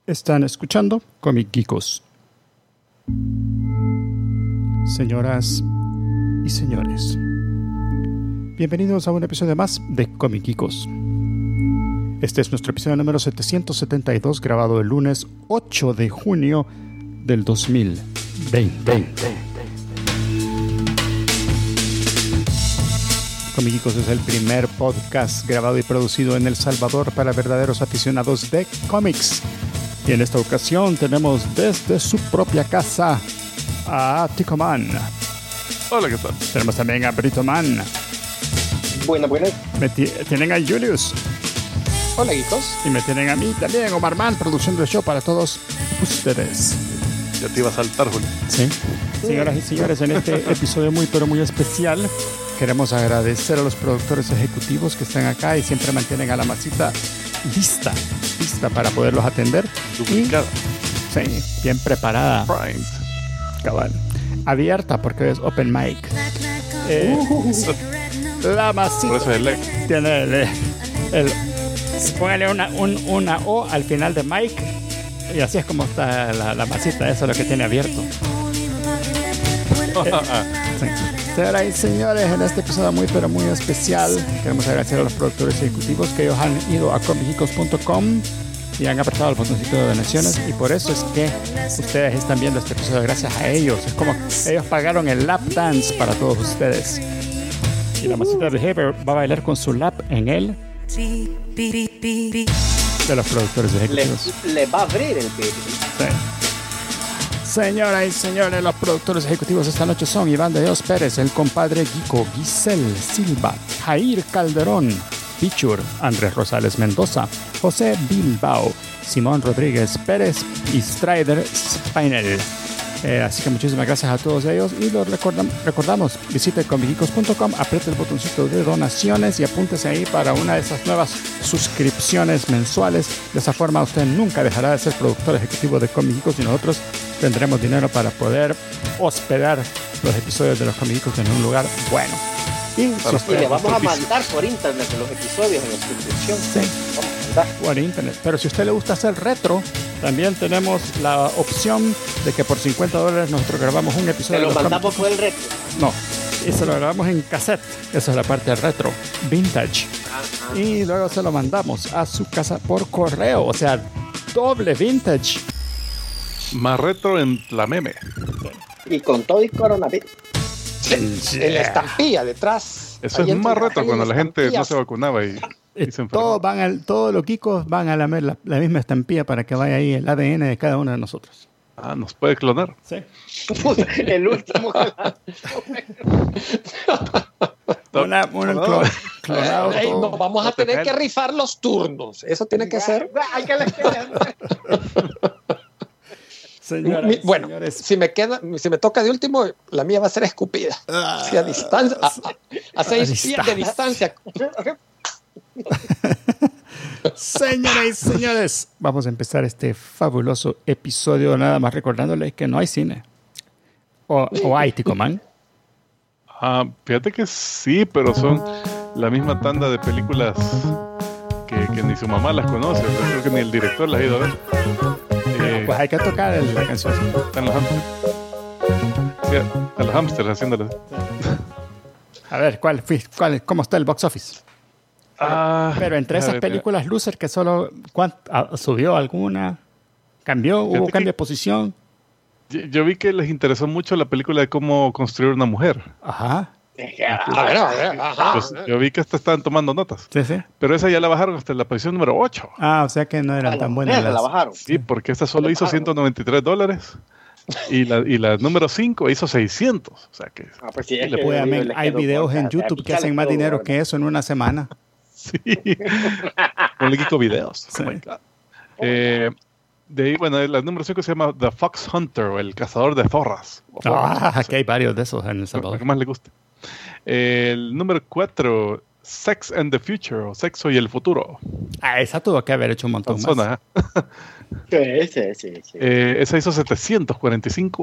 Están escuchando Comic Geekos. Señoras y señores, bienvenidos a un episodio más de Comic Geekos. Este es nuestro episodio número 772, grabado el lunes 8 de junio del 2020. Comic Geekos es el primer podcast grabado y producido en El Salvador para verdaderos aficionados de cómics. Y en esta ocasión tenemos desde su propia casa a Tico Man. Hola, ¿qué tal? Tenemos también a Brito Man. Buenas. Tienen a Julius. Hola, geekos. Y me tienen a mí también, Omar Man, produciendo el show para todos ustedes. Ya te iba a saltar, Julio. Sí. Señoras y señores, en este episodio muy especial, queremos agradecer a los productores ejecutivos que están acá y siempre mantienen a la masita lista para poderlos atender. Duplicada. Sí, bien preparada. Prime. Cabal. Abierta porque es open mic. La masita. Por eso es el tiene póngale una O al final de mic y así es como está la masita. Eso es lo que tiene abierto. Sí. Señoras y señores, en este episodio muy especial queremos agradecer a los productores ejecutivos que ellos han ido a comicgeekos.com y han apretado el botoncito de donaciones, y por eso es que ustedes están viendo este episodio gracias a ellos. Es como ellos pagaron el lap dance para todos ustedes, y la masita de Behavior va a bailar con su lap en él de los productores ejecutivos. Le va a abrir el baby. Sí. Señoras y señores, los productores ejecutivos esta noche son Iván de Dios Pérez, el compadre Guico, Giselle Silva, Jair Calderón, Pichur, Andrés Rosales Mendoza, José Bilbao, Simón Rodríguez Pérez y Strider Spinel. Así que muchísimas gracias a todos ellos y los recordamos, visite comicgeekos.com, apriete el botoncito de donaciones y apúntese ahí para una de esas nuevas suscripciones mensuales. De esa forma usted nunca dejará de ser productor ejecutivo de Comic Geekos y nosotros tendremos dinero para poder hospedar los episodios de los Comic Geekos en un lugar bueno. Y le vamos a mandar por internet los episodios en la suscripción. Sí. Vamos a mandar por internet. Pero si a usted le gusta hacer retro, también tenemos la opción de que por $50 nosotros grabamos un episodio. ¿Te lo mandamos por el retro? No, y se lo grabamos en cassette. Esa es la parte retro, vintage. Ajá. Y luego se lo mandamos a su casa por correo. O sea, doble vintage. Más retro en la meme. Y con todo y coronavirus. Yeah. En la estampilla detrás. Eso es más retro cuando la gente no se vacunaba y se enfermaba. Todos los geekos van a la misma estampilla para que vaya ahí el ADN de cada uno de nosotros. Ah, ¿nos puede clonar? Sí. El último. Clonado. Ey, no, vamos a tener que rifar los turnos. Eso tiene que ser. Hay que Señoras, bueno, señores. si me toca de último, la mía va a ser escupida. Sí, a distancia, a 6 pies de distancia. Señoras y señores, vamos a empezar este fabuloso episodio, nada más recordándoles que no hay cine. O hay, Tico Man. Fíjate que sí, pero son la misma tanda de películas que ni su mamá las conoce. Creo que ni el director las ha ido a ver. Pues hay que tocar la canción. Están los hamsters. Sí, a los hamsters haciéndolo. A ver, ¿cómo está el box office? Pero entre esas películas loser que solo subió alguna, cambió, hubo cambio de posición. Yo vi que les interesó mucho la película de cómo construir una mujer. Ajá. A ver. Ajá. Pues yo vi que hasta estaban tomando notas. Sí. Pero esa ya la bajaron hasta la posición número 8. O sea que no eran tan buenas. La bajaron. Sí, porque esta solo hizo $193 y la número 5 hizo 600. O sea que... Pues sí, hay videos en YouTube que hacen más dinero que eso en una semana. Sí. Con Geeko Videos. Sí. Oh my God. De ahí, bueno, la número 5 se llama The Fox Hunter, o el cazador de zorras. Aquí hay varios de esos en El Salvador. Lo que más le guste. El número 4, Sex and the Future, o Sexo y el Futuro. Esa tuvo que haber hecho un montón más. Sí. Esa hizo $745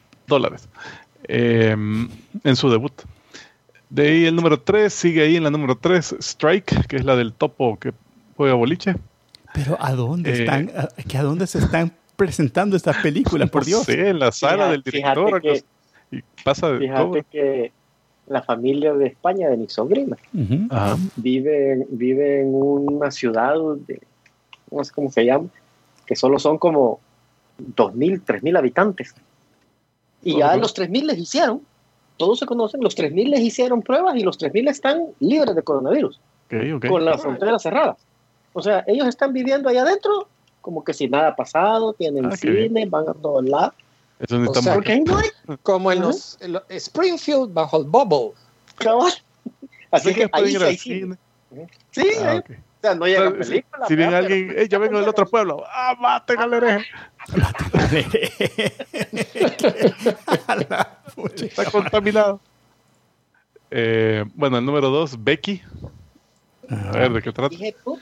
en su debut. De ahí el número 3, sigue ahí en la número 3, Strike, que es la del topo que juega boliche. Pero ¿a dónde están? ¿A dónde se están presentando estas películas? Por Dios. Sí, en la sala del director. Y pasa de todo. Fíjate que la familia de España, de mis sobrinas, vive en una ciudad no sé cómo se llama, que solo son como 2.000, 3.000 habitantes. Y ya los 3.000 les hicieron, todos se conocen, los 3.000 les hicieron pruebas y los 3.000 están libres de coronavirus, con las fronteras cerradas. O sea, ellos están viviendo allá adentro como que si nada ha pasado, tienen cine, van a todos lados. Eso no está como en los Springfield bajo el bubble. Así que ahí hay cine. Sí, o sea, no llega película. Si viene alguien, yo vengo del otro pueblo, maten al hereje. Está contaminado. Bueno, el número 2, Becky. A ver, ¿de qué trata?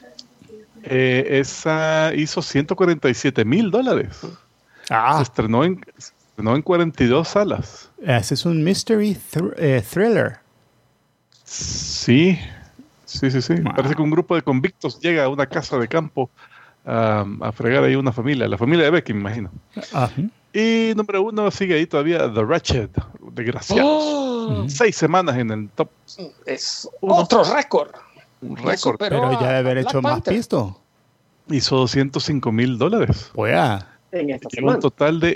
Esa hizo $147,000. Se estrenó en 42 salas. Ese es un mystery thriller. Sí. Wow. Parece que un grupo de convictos llega a una casa de campo a fregar ahí una familia. La familia de Becky, me imagino. Y número 1 sigue ahí todavía The Wretched. Desgraciados. 6 semanas en el top. Es otro récord. Un récord. Pero ya debe haber hecho más pisto. Hizo $205,000. En esta semana. Un total de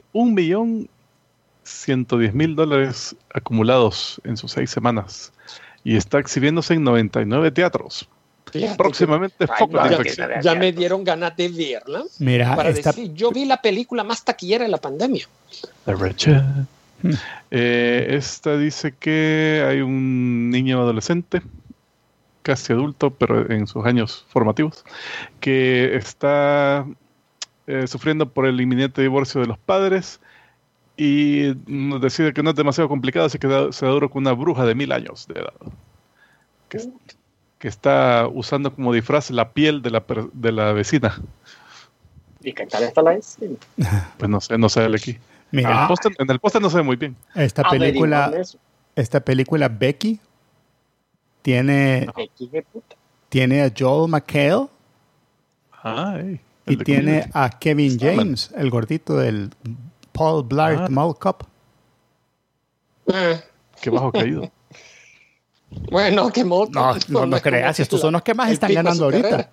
$1,110,000 acumulados en sus 6 semanas. Y está exhibiéndose en 99 teatros. Fíjate, próximamente foco de infección. Ya me dieron ganas de verla. Mira, para decir, yo vi la película más taquillera de la pandemia. The Wretched. Esta dice que hay un niño adolescente, casi adulto, pero en sus años formativos, que está sufriendo por el inminente divorcio de los padres y decide que no es demasiado complicado, así que se da duro con una bruja de 1,000 años de edad que está usando como disfraz la piel de la vecina. ¿Y qué tal está la vecina? Pues no sé aquí. Mira, en el póster no se ve muy bien. Esta película Becky tiene a Joel McHale y tiene a Kevin James, el gordito del Paul Blart Mall Cop. Qué bajo caído. Bueno, qué moto. No creas, estos son los que más están ganando ahorita.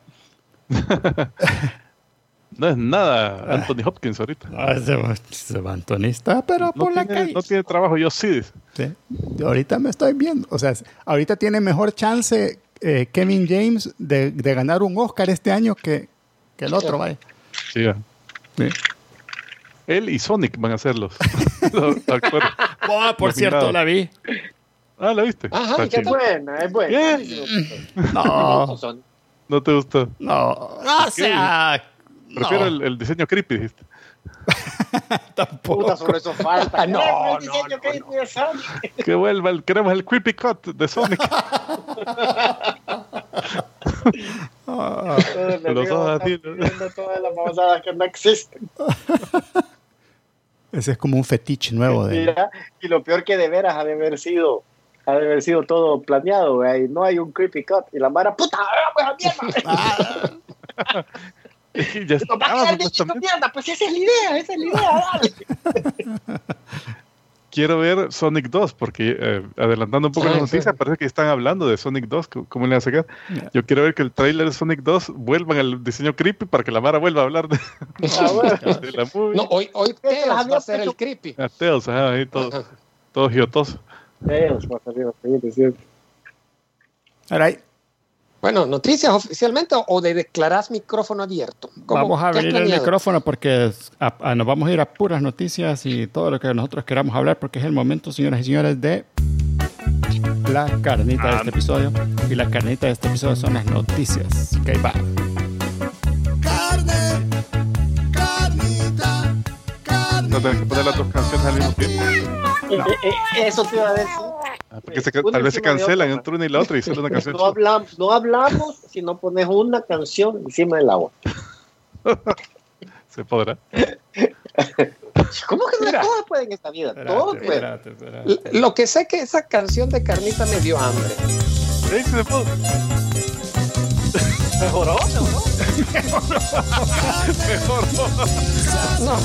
No es nada Anthony Hopkins ahorita. Ese antonista, pero por la calle. No tiene trabajo, yo sí. Yo ahorita me estoy viendo. O sea, ahorita tiene mejor chance Kevin James de ganar un Oscar este año que el otro, vaya. Sí. Él y Sonic van a ser los actores. Por cierto, la vi. ¿La viste? Ajá, es buena. ¿No te gustó? No, o sea... Prefiero el diseño creepy, dijiste. Tampoco. Puta, sobre eso falta. No. Que vuelva, queremos el creepy cut de Sonic. Los ojos así, viendo todas las babosadas que no existen. Ese es como un fetiche nuevo. Mira, y lo peor que de veras ha de haber sido todo planeado, güey. No hay un creepy cut. Y la mara, puta, pues a mierda. Ya está. Mierda, pues esa es la idea, dale. Quiero ver Sonic 2, porque adelantando un poco la noticia, parece que están hablando de Sonic 2, ¿cómo le van a sacar? Yo quiero ver que el trailer de Sonic 2 vuelvan al diseño creepy para que la Mara vuelva a hablar de la movie. No, hoy Tails va a ser el creepy. Tails, ahí todo giotoso. Tails va a salir cierto. Alright. Bueno, noticias oficialmente o de declarar micrófono abierto. Vamos a abrir el micrófono porque nos vamos a ir a puras noticias y todo lo que nosotros queramos hablar, porque es el momento, señoras y señores, de la carnita de este episodio. Y la carnita de este episodio son las noticias. Ok, va. No tenés que poner las dos canciones al mismo tiempo. No. Eso te iba a decir. Porque tal vez se cancelan entre una y la otra y solo una canción. No hablamos si no pones una canción encima del agua. ¿Se podrá? ¿Cómo que no todos pueden en esta vida? Todos pueden. Espérate. Lo que sé es que esa canción de Carnita me dio hambre. Sí, se pudo. Mejoró. Mejor no.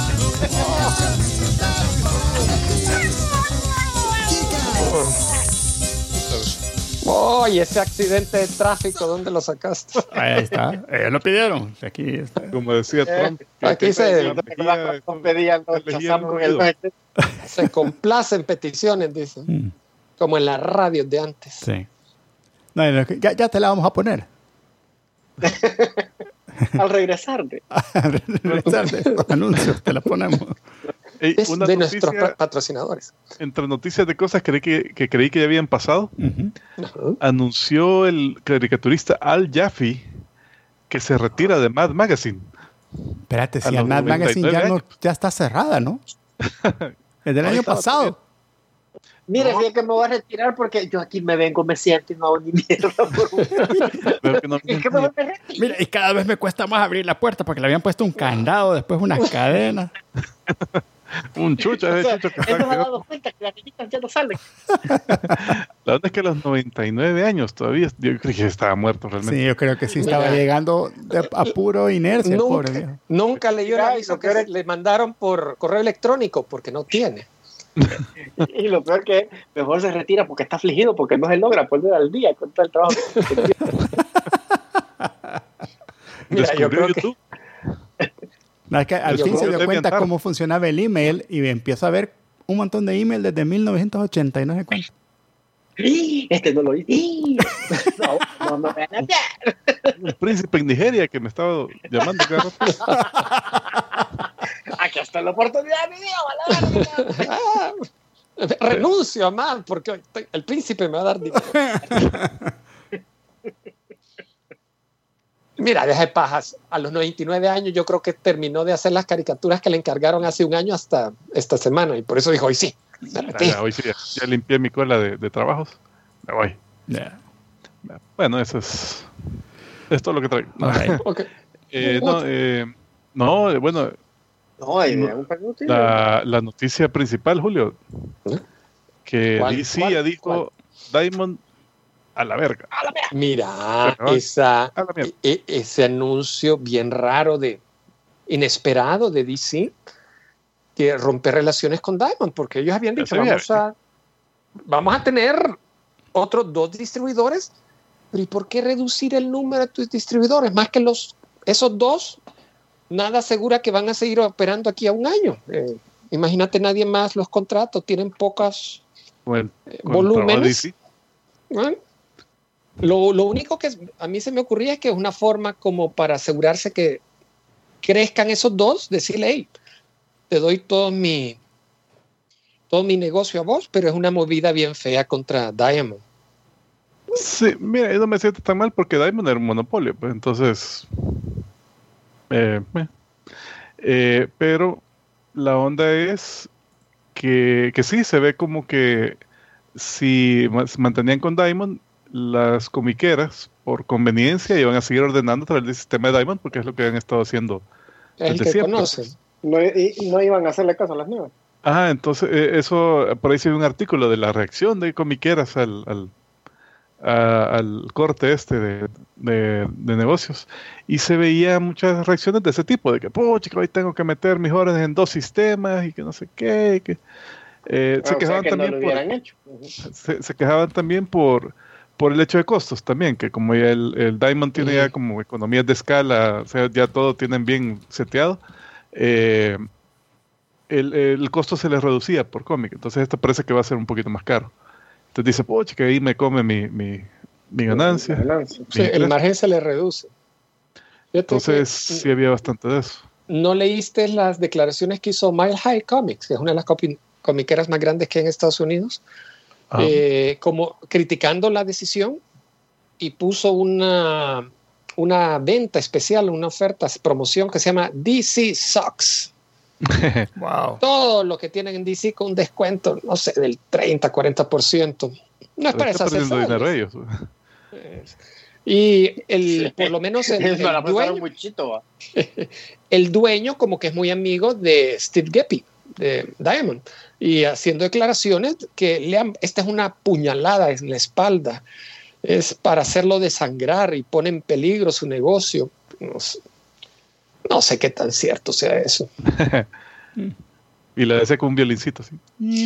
Oh, y ese accidente de tráfico, ¿dónde lo sacaste? Ahí está. Ellos lo pidieron. Aquí está. Como decía Trump. Aquí se complacen peticiones, dice. Como en las radios de antes. Sí. No, ya te la vamos a poner. Al regresar de estos anuncios, te la ponemos. Es de nuestros patrocinadores. Entre noticias de cosas creí que ya habían pasado, anunció el caricaturista Al Jaffee que se retira de Mad Magazine. Espérate, si el Mad Magazine ya está cerrada, ¿no? Es del año pasado. Mire, fíjate que me voy a retirar porque yo aquí me siento y no hago ni mierda. Mira, y cada vez me cuesta más abrir la puerta porque le habían puesto un candado, después unas cadenas. Un chucho. No me he dado cuenta que las niñitas ya no salen. La verdad es que a los 99 años todavía, yo creí que estaba muerto realmente. Sí, yo creo que sí estaba llegando a puro inercia. Nunca leyó el aviso que le mandaron por correo electrónico porque no tiene. Y lo peor que mejor se retira porque está afligido, porque no se logra poner al día con todo el trabajo. Mira, yo creo que no, es que al fin se dio cuenta cómo funcionaba el email y empiezo a ver un montón de email desde 1980 y no sé cuánto. Este no lo hice. No me van a cambiar. El príncipe en Nigeria que me estaba llamando cada rato. Aquí está la oportunidad, mi Dios. Renuncio a más porque el príncipe me va a dar dinero. Mira, deja de pajas. A los 99 años yo creo que terminó de hacer las caricaturas que le encargaron hace un año hasta esta semana. Y por eso dijo, hoy sí. Hoy sí, ya limpié mi cola de trabajos. Me voy. Yeah. Bueno, eso es todo lo que traigo. Okay. Bueno. La noticia principal, Julio, que DC ya dijo Diamond a la verga. Mira, ese anuncio bien raro inesperado de DC que rompe relaciones con Diamond, porque ellos habían dicho vamos a tener otros 2 distribuidores, pero ¿y por qué reducir el número de tus distribuidores? Más que esos 2, nada asegura que van a seguir operando aquí a un año. Imagínate, nadie más los contratos, tienen pocas volúmenes. Bueno, lo único que a mí se me ocurría es que es una forma como para asegurarse que crezcan esos 2, decirle, hey, te doy todo mi negocio a vos, pero es una movida bien fea contra Diamond. Sí, mira, yo no me siento tan mal porque Diamond era un monopolio, pues entonces... pero la onda es que sí, se ve como que si se mantenían con Diamond, las comiqueras por conveniencia iban a seguir ordenando a través del sistema de Diamond porque es lo que han estado haciendo desde siempre. No iban a hacerle caso a las nuevas. Entonces eso, por ahí se ve un artículo de la reacción de comiqueras al corte de negocios, y se veía muchas reacciones de ese tipo, de que pucha, hoy tengo que meter mis órdenes en 2 sistemas y que no sé qué, se quejaban también se quejaban también por el hecho de costos también, que como ya el Diamond tiene ya como economías de escala, o sea, ya todo tienen bien seteado, el costo se les reducía por cómic, entonces esto parece que va a ser un poquito más caro. Entonces dice, pucha, que ahí me come mi ganancia. Sí, el margen se le reduce. Entonces sí había bastante de eso. ¿No leíste las declaraciones que hizo Mile High Comics, que es una de las comiqueras más grandes que hay en Estados Unidos? Como criticando la decisión, y puso una venta especial, una oferta, promoción que se llama DC Sucks. Wow. Todo lo que tienen en DC con un descuento, no sé, del 30-40%. No es para esas ellos. Y por lo menos el dueño como que es muy amigo de Steve Geppi de Diamond, y haciendo declaraciones que esta es una puñalada en la espalda, es para hacerlo desangrar y pone en peligro su negocio. No sé qué tan cierto sea eso. Y la decía con un violincito así.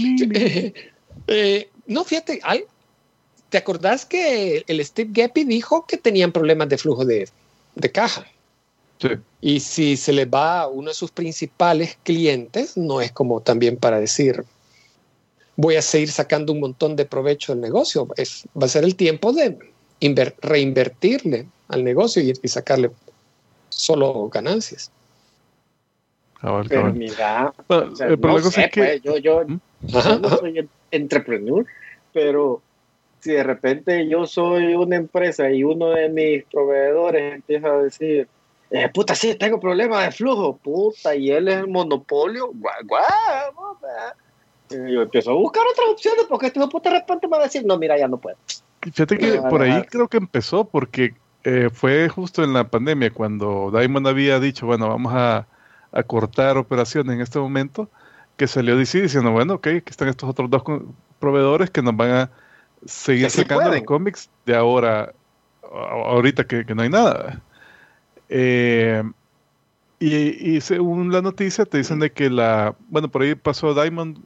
No, fíjate, ¿te acordás que el Steve Geppi dijo que tenían problemas de flujo de caja? Sí. Y si se les va a uno de sus principales clientes, no es como también para decir, voy a seguir sacando un montón de provecho del negocio. Va a ser el tiempo de reinvertirle al negocio y sacarle solo ganancias. Pero mira, o sea, no sé, pues, yo no soy entrepreneur, pero si de repente yo soy una empresa y uno de mis proveedores empieza a decir, puta, sí, tengo problemas de flujo, puta, y él es el monopolio, yo empiezo a buscar otras opciones porque este puta de repente me va a decir, no, mira, ya no puedo. Fíjate que por ahí creo que empezó porque fue justo en la pandemia cuando Diamond había dicho, bueno, vamos a cortar operaciones en este momento, que salió DC diciendo, bueno, ok, aquí están estos otros 2 proveedores que nos van a seguir sacando de cómics de ahorita que no hay nada. Y según la noticia te dicen de que por ahí pasó Diamond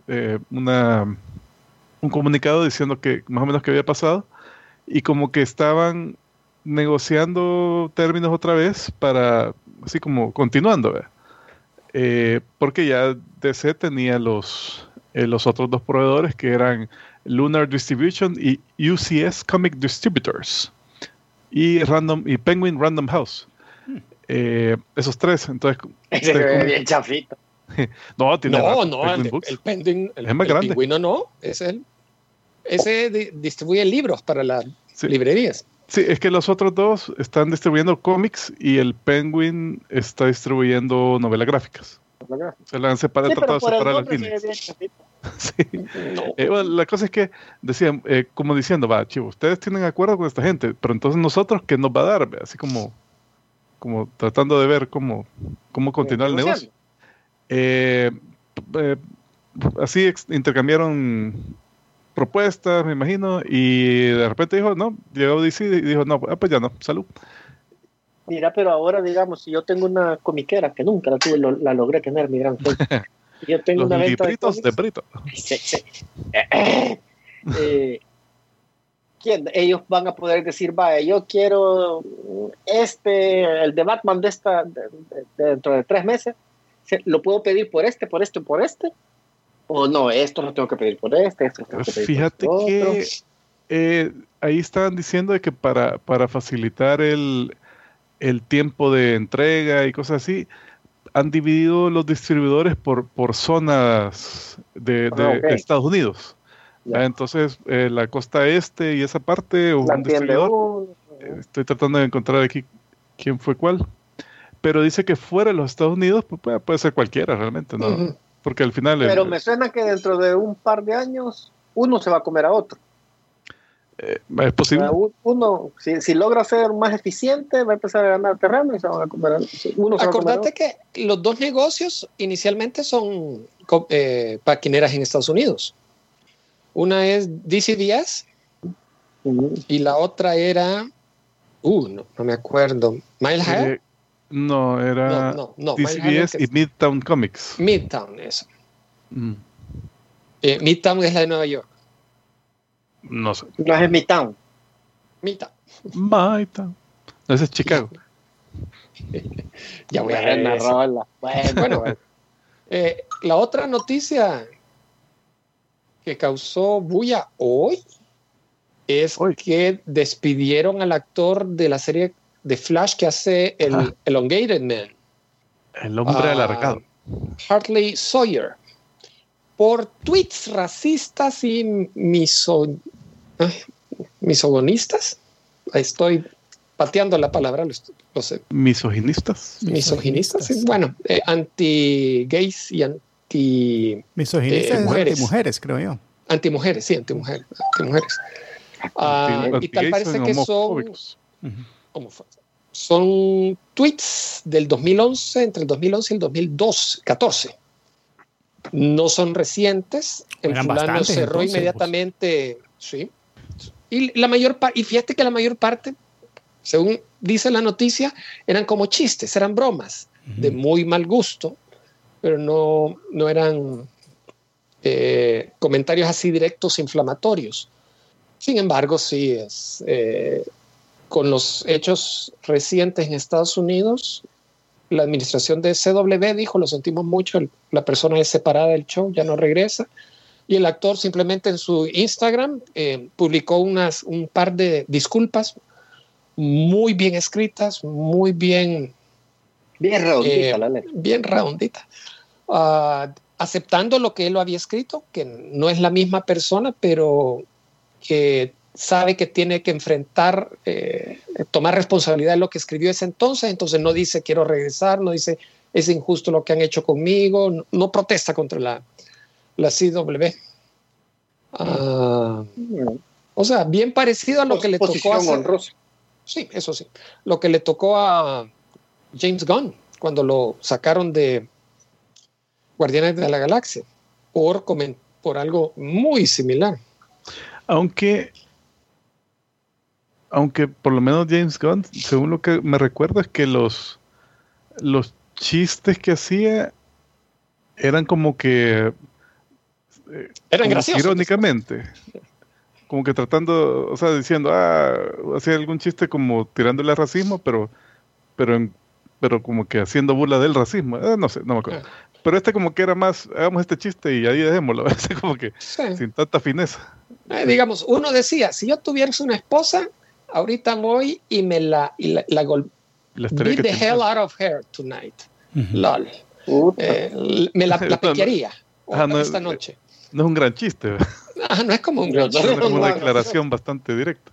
un comunicado diciendo que más o menos que había pasado y como que estaban negociando términos otra vez para, así como continuando, ¿verdad? Porque ya DC tenía los otros 2 proveedores que eran Lunar Distribution y UCS Comic Distributors y Penguin Random House. Esos 3, entonces se ve bien chafito. No, tiene el Penguin, es más grande. Pingüino no, ese distribuye libros para las librerías. Sí, es que los otros 2 están distribuyendo cómics y el Penguin está distribuyendo novelas gráficas. Se la han separado, tratado de separar las líneas. Sí. No. La cosa es que decían, como diciendo, chivo, ustedes tienen acuerdo con esta gente, pero entonces nosotros, ¿qué nos va a dar? Así como tratando de ver cómo continuar el negocio. Así intercambiaron propuestas, me imagino, y de repente llegó DC y dijo, no, pues ya no, salud. Mira, pero ahora, digamos, si yo tengo una comiquera, que nunca la tuve, la logré tener, mi gran sueño. Yo tengo una venta de Brito. Sí. Ellos van a poder decir, vaya, yo quiero el de Batman dentro de 3 meses, ¿lo puedo pedir por este? O no, esto lo tengo que pedir por esto lo tengo que pedir. Fíjate por que ahí estaban diciendo de que para facilitar el tiempo de entrega y cosas así, han dividido los distribuidores por zonas de Estados Unidos. Entonces, la costa este y esa parte, un distribuidor, estoy tratando de encontrar aquí quién fue cuál, pero dice que fuera de los Estados Unidos pues, puede ser cualquiera realmente, ¿no? Uh-huh. Porque al final... Pero me suena que dentro de un par de años uno se va a comer a otro. ¿Es posible? Uno, si logra ser más eficiente, va a empezar a ganar terreno y se van a comer a uno. Acordate que los 2 negocios inicialmente son paquineras en Estados Unidos. Una es DCBS y la otra era no me acuerdo. Mile High. No, era DCBS y Midtown Comics. Midtown, eso. Midtown es la de Nueva York. No sé. No es Midtown. No, ese es Chicago. Ya voy a narrarla. Bueno. La otra noticia que causó bulla hoy es que despidieron al actor de la serie de Flash que hace el Elongated Man. El hombre alargado. Hartley Sawyer. Por tweets racistas y misogonistas. Estoy pateando la palabra, lo sé. ¿Misoginistas? Misoginistas, sí. Bueno, anti-gays y misoginistas mujeres. Antimujeres, creo yo. Antimujeres, sí, antimujeres. Y tal parece que son tweets del 2011, entre el 2011 y el 2014. No son recientes. El fulano cerró inmediatamente, sí. Y fíjate que la mayor parte según dice la noticia, eran como chistes, eran bromas de muy mal gusto, pero no eran comentarios así directos inflamatorios. Sin embargo, sí es con los hechos recientes en Estados Unidos, la administración de CW dijo, lo sentimos mucho, la persona es separada del show, ya no regresa. Y el actor simplemente en su Instagram publicó un par de disculpas muy bien escritas, muy bien... Bien redondita la letra. Bien redondita. Aceptando lo que él lo había escrito, que no es la misma persona, pero que sabe que tiene que enfrentar, tomar responsabilidad de lo que escribió ese entonces no dice quiero regresar, no dice es injusto lo que han hecho conmigo, no protesta contra la CW. O sea, bien parecido a lo que le tocó hacer. Sí, eso sí. Lo que le tocó a James Gunn cuando lo sacaron de Guardianes de la Galaxia por algo muy similar. Aunque por lo menos James Gunn, según lo que me recuerdo, es que los chistes que hacía eran como que eran graciosos. Irónicamente. Como que tratando, o sea, diciendo, hacía algún chiste como tirándole al racismo, pero como que haciendo burla del racismo. No sé, no me acuerdo. Pero como que era más, hagamos este chiste y ahí dejémoslo. Como que sin tanta fineza. Digamos, uno decía, si yo tuviera una esposa, ahorita voy y me la beat the hell out of her tonight. Lol. Me la piquearía esta noche. No es un gran chiste. No es como un gran chiste. Es como una declaración bastante directa.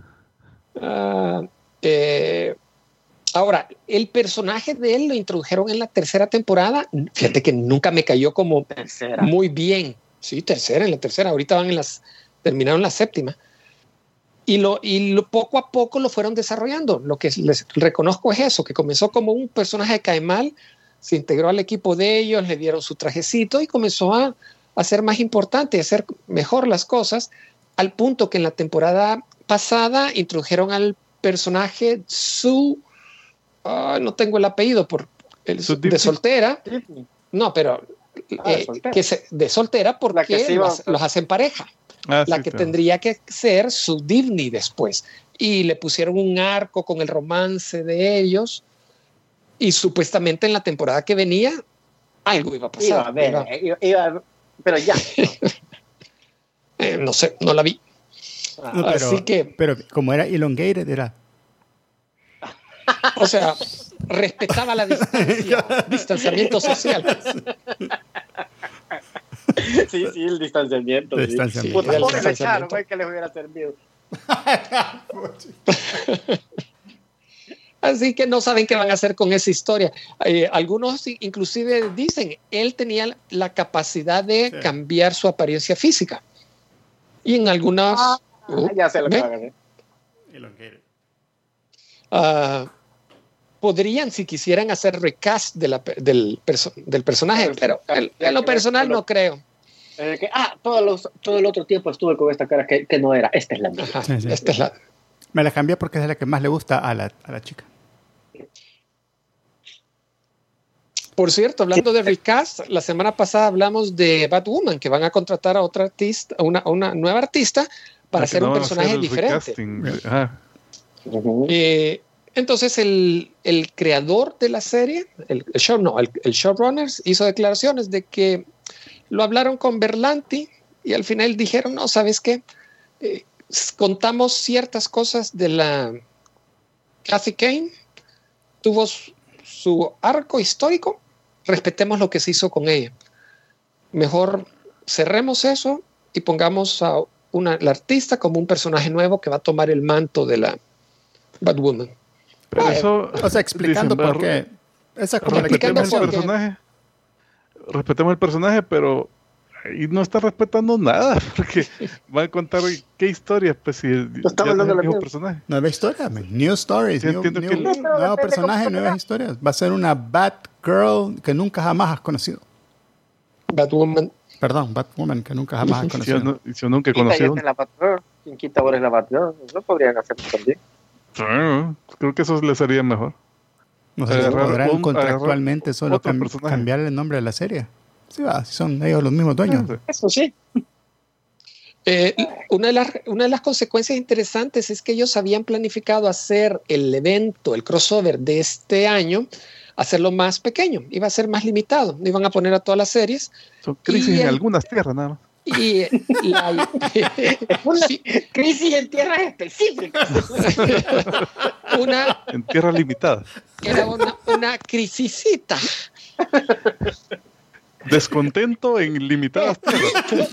Ahora, el personaje de él lo introdujeron en la tercera temporada. Fíjate que nunca me cayó como muy bien. Sí, en la tercera. Ahorita terminaron la séptima. Y poco a poco lo fueron desarrollando. Lo que les reconozco es eso, que comenzó como un personaje que cae mal, se integró al equipo de ellos, le dieron su trajecito y comenzó a ser más importante, a hacer mejor las cosas, al punto que en la temporada pasada introdujeron al personaje no tengo el apellido de soltera. No, pero de soltera porque los hacen pareja. La que tendría que ser su Divni después. Y le pusieron un arco con el romance de ellos. Y supuestamente en la temporada que venía algo iba a pasar. Pero ya. No sé, no la vi. Pero como era elongated, era... O sea, respetaba la distanciamiento social. Sí, el distanciamiento. Pobre Lecharo, que les hubiera servido. Así que no saben qué van a hacer con esa historia. Algunos inclusive dicen, él tenía la capacidad de cambiar su apariencia física. Y en algunas... ya sé lo que van a hacer. Podrían, si quisieran, hacer recast del personaje, pero en lo personal no creo. Todo el otro tiempo estuve con esta cara que no era. Esta es la mía. Esta es la... Me la cambié porque es la que más le gusta a la chica. Por cierto, hablando de recast, la semana pasada hablamos de Batwoman, que van a contratar a otra artista, una nueva artista para hacer un personaje diferente. Entonces el creador de la serie, el showrunner, hizo declaraciones de que lo hablaron con Berlanti y al final dijeron, no, ¿sabes qué? Contamos ciertas cosas de la Kathy Kane, tuvo su arco histórico, respetemos lo que se hizo con ella. Mejor cerremos eso y pongamos a la artista como un personaje nuevo que va a tomar el manto de la Batwoman. Pero eso, o sea, explicando por qué. Esa como respetemos el personaje, pero ahí no está respetando nada, porque va a contar qué historia, pues si ya no es el mismo personaje. Nueva historia, new stories, sí, nuevo personaje, nuevas historias. Va a ser una Batgirl que nunca jamás has conocido. Batwoman, que nunca jamás has conocido. Yo nunca he conocido. En Quinta ahora es la Batgirl. Eso podrían hacerlo también. Creo que eso le sería mejor. No sé si podrán contractualmente solo cambiar el nombre de la serie. Sí, si son ellos los mismos dueños. Eso sí. Una de las consecuencias interesantes es que ellos habían planificado hacer el evento, el crossover de este año, hacerlo más pequeño. Iba a ser más limitado. No iban a poner a todas las series. Son crisis en algunas tierras nada más. Y una crisis en tierras específicas. En tierras limitadas. Era una crisisita. Descontento en limitadas tierras.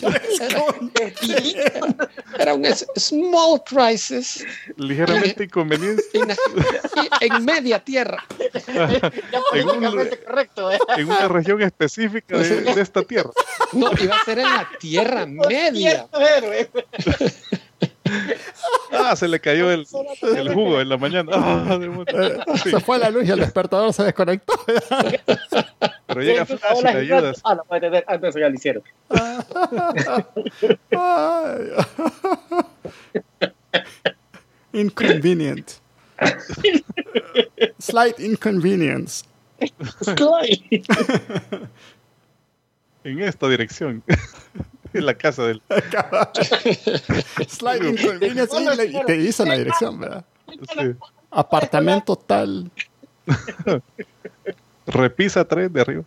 Era un small crisis. Ligeramente inconveniente. En media tierra. En una región específica de esta tierra. No, iba a ser en la tierra media. Se le cayó el jugo en la mañana. Sí. Se fue la luz y el despertador se desconectó. Pero llega Flash y le ayudas. Lo puede tener antes ya lo hicieron. Inconvenient. Slight inconvenience. En esta dirección. En la casa del... Slight inconvenience. Y te hizo la dirección, ¿verdad? Sí. Apartamento tal. Repisa 3 de arriba.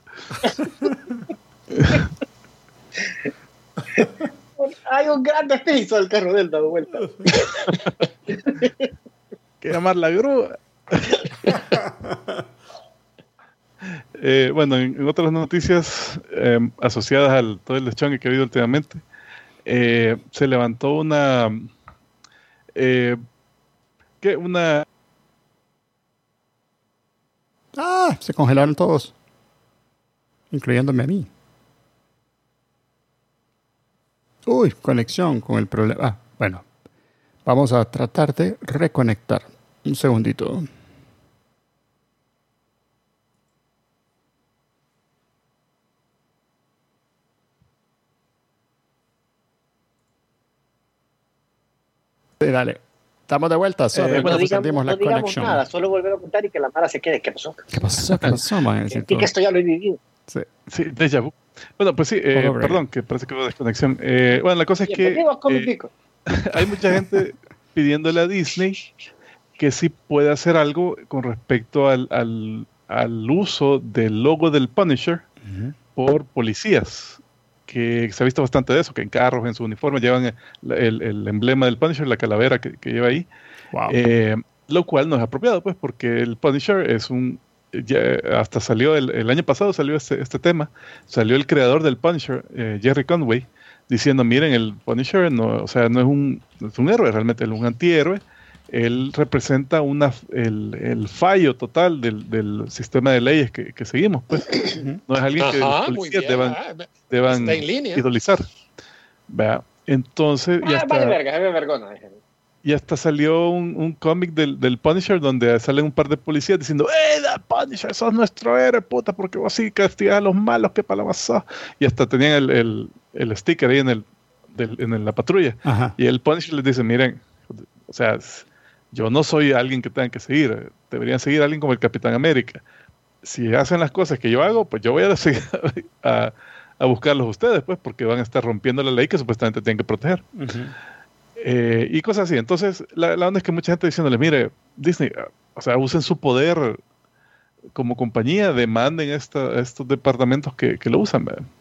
Hay un gran despizo al carro del dado vuelta. Que llamar la grúa. Bueno, en otras noticias asociadas al todo el deschongue que ha habido últimamente, se levantó una se congelaron todos, incluyéndome a mí. Uy, conexión con el problema. Bueno, vamos a tratar de reconectar. Un segundito. Sí, dale. Estamos de vuelta. No digamos nada, solo volver a contar y que la Mara se quede. ¿Qué pasó? ¿Qué pasó, man? Y que esto ya lo he vivido. Sí, déjà vu. Bueno, pues sí, perdón, que parece que hubo desconexión. Bueno, la cosa es que hay mucha gente pidiéndole a Disney que sí puede hacer algo con respecto al uso del logo del Punisher por policías. Que se ha visto bastante de eso, que en carros, en su uniforme, llevan el emblema del Punisher, la calavera que lleva ahí. Wow. Lo cual no es apropiado, pues, porque el Punisher es hasta salió el año pasado salió este tema, salió el creador del Punisher, Jerry Conway, diciendo, miren, el Punisher no es un héroe, realmente es un antihéroe. Él representa el fallo total del sistema de leyes que seguimos, pues. No es alguien que los policías deban idolizar. ¿Vea? Entonces, y hasta salió un cómic del Punisher donde salen un par de policías diciendo, Punisher, sos nuestro héroe, puta, porque vos sí castigás a los malos, qué palabras sos. Y hasta tenían el sticker ahí en la patrulla. Ajá. Y el Punisher les dice, miren, o sea, yo no soy alguien que tengan que seguir. Deberían seguir a alguien como el Capitán América. Si hacen las cosas que yo hago, pues yo voy a seguir a buscarlos a ustedes, pues, porque van a estar rompiendo la ley que supuestamente tienen que proteger. Y cosas así. Entonces, la onda es que mucha gente diciéndole, mire, Disney, o sea, usen su poder como compañía, demanden estos departamentos que lo usan.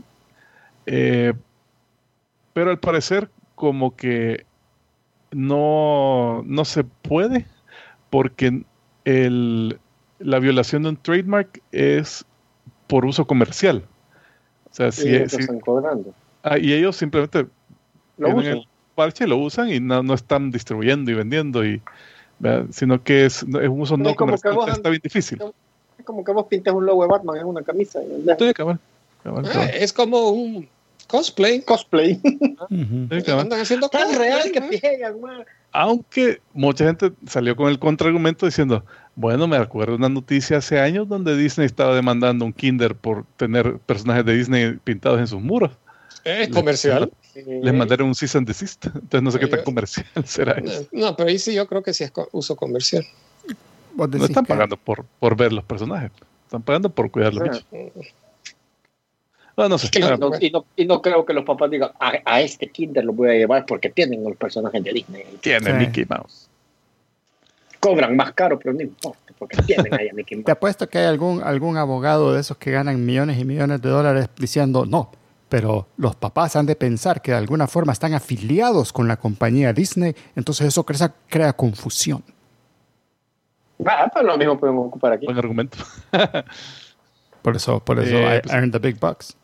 Pero al parecer, como que no se puede, porque la violación de un trademark es por uso comercial. O sea, están cobrando. Y ellos simplemente lo usan. El parche lo usan y no están distribuyendo y vendiendo, sino que es un uso no comercial. Está bien difícil. Es como que vos pintes un logo de Batman en una camisa. Cabal. Es como un cosplay. Andan haciendo tan real que pegan, man. Aunque mucha gente salió con el contraargumento diciendo, bueno, me acuerdo de una noticia hace años donde Disney estaba demandando un kinder por tener personajes de Disney pintados en sus muros. ¿Comercial? les mandaron un cease and desist. Entonces no sé qué tan comercial será eso. No, pero ahí sí yo creo que sí es uso comercial. No están pagando por ver los personajes. Están pagando por cuidar los bichos. No sé. Y no creo que los papás digan, a este kinder lo voy a llevar porque tienen los personajes de Disney. Tienen Mickey Mouse. Cobran más caro, pero no importa, porque tienen ahí a Mickey Mouse. Te apuesto que hay algún abogado de esos que ganan millones y millones de dólares diciendo, no, pero los papás han de pensar que de alguna forma están afiliados con la compañía Disney, entonces eso crea confusión. Pero lo mismo podemos ocupar aquí. Buen argumento. Por eso I earn the big bucks.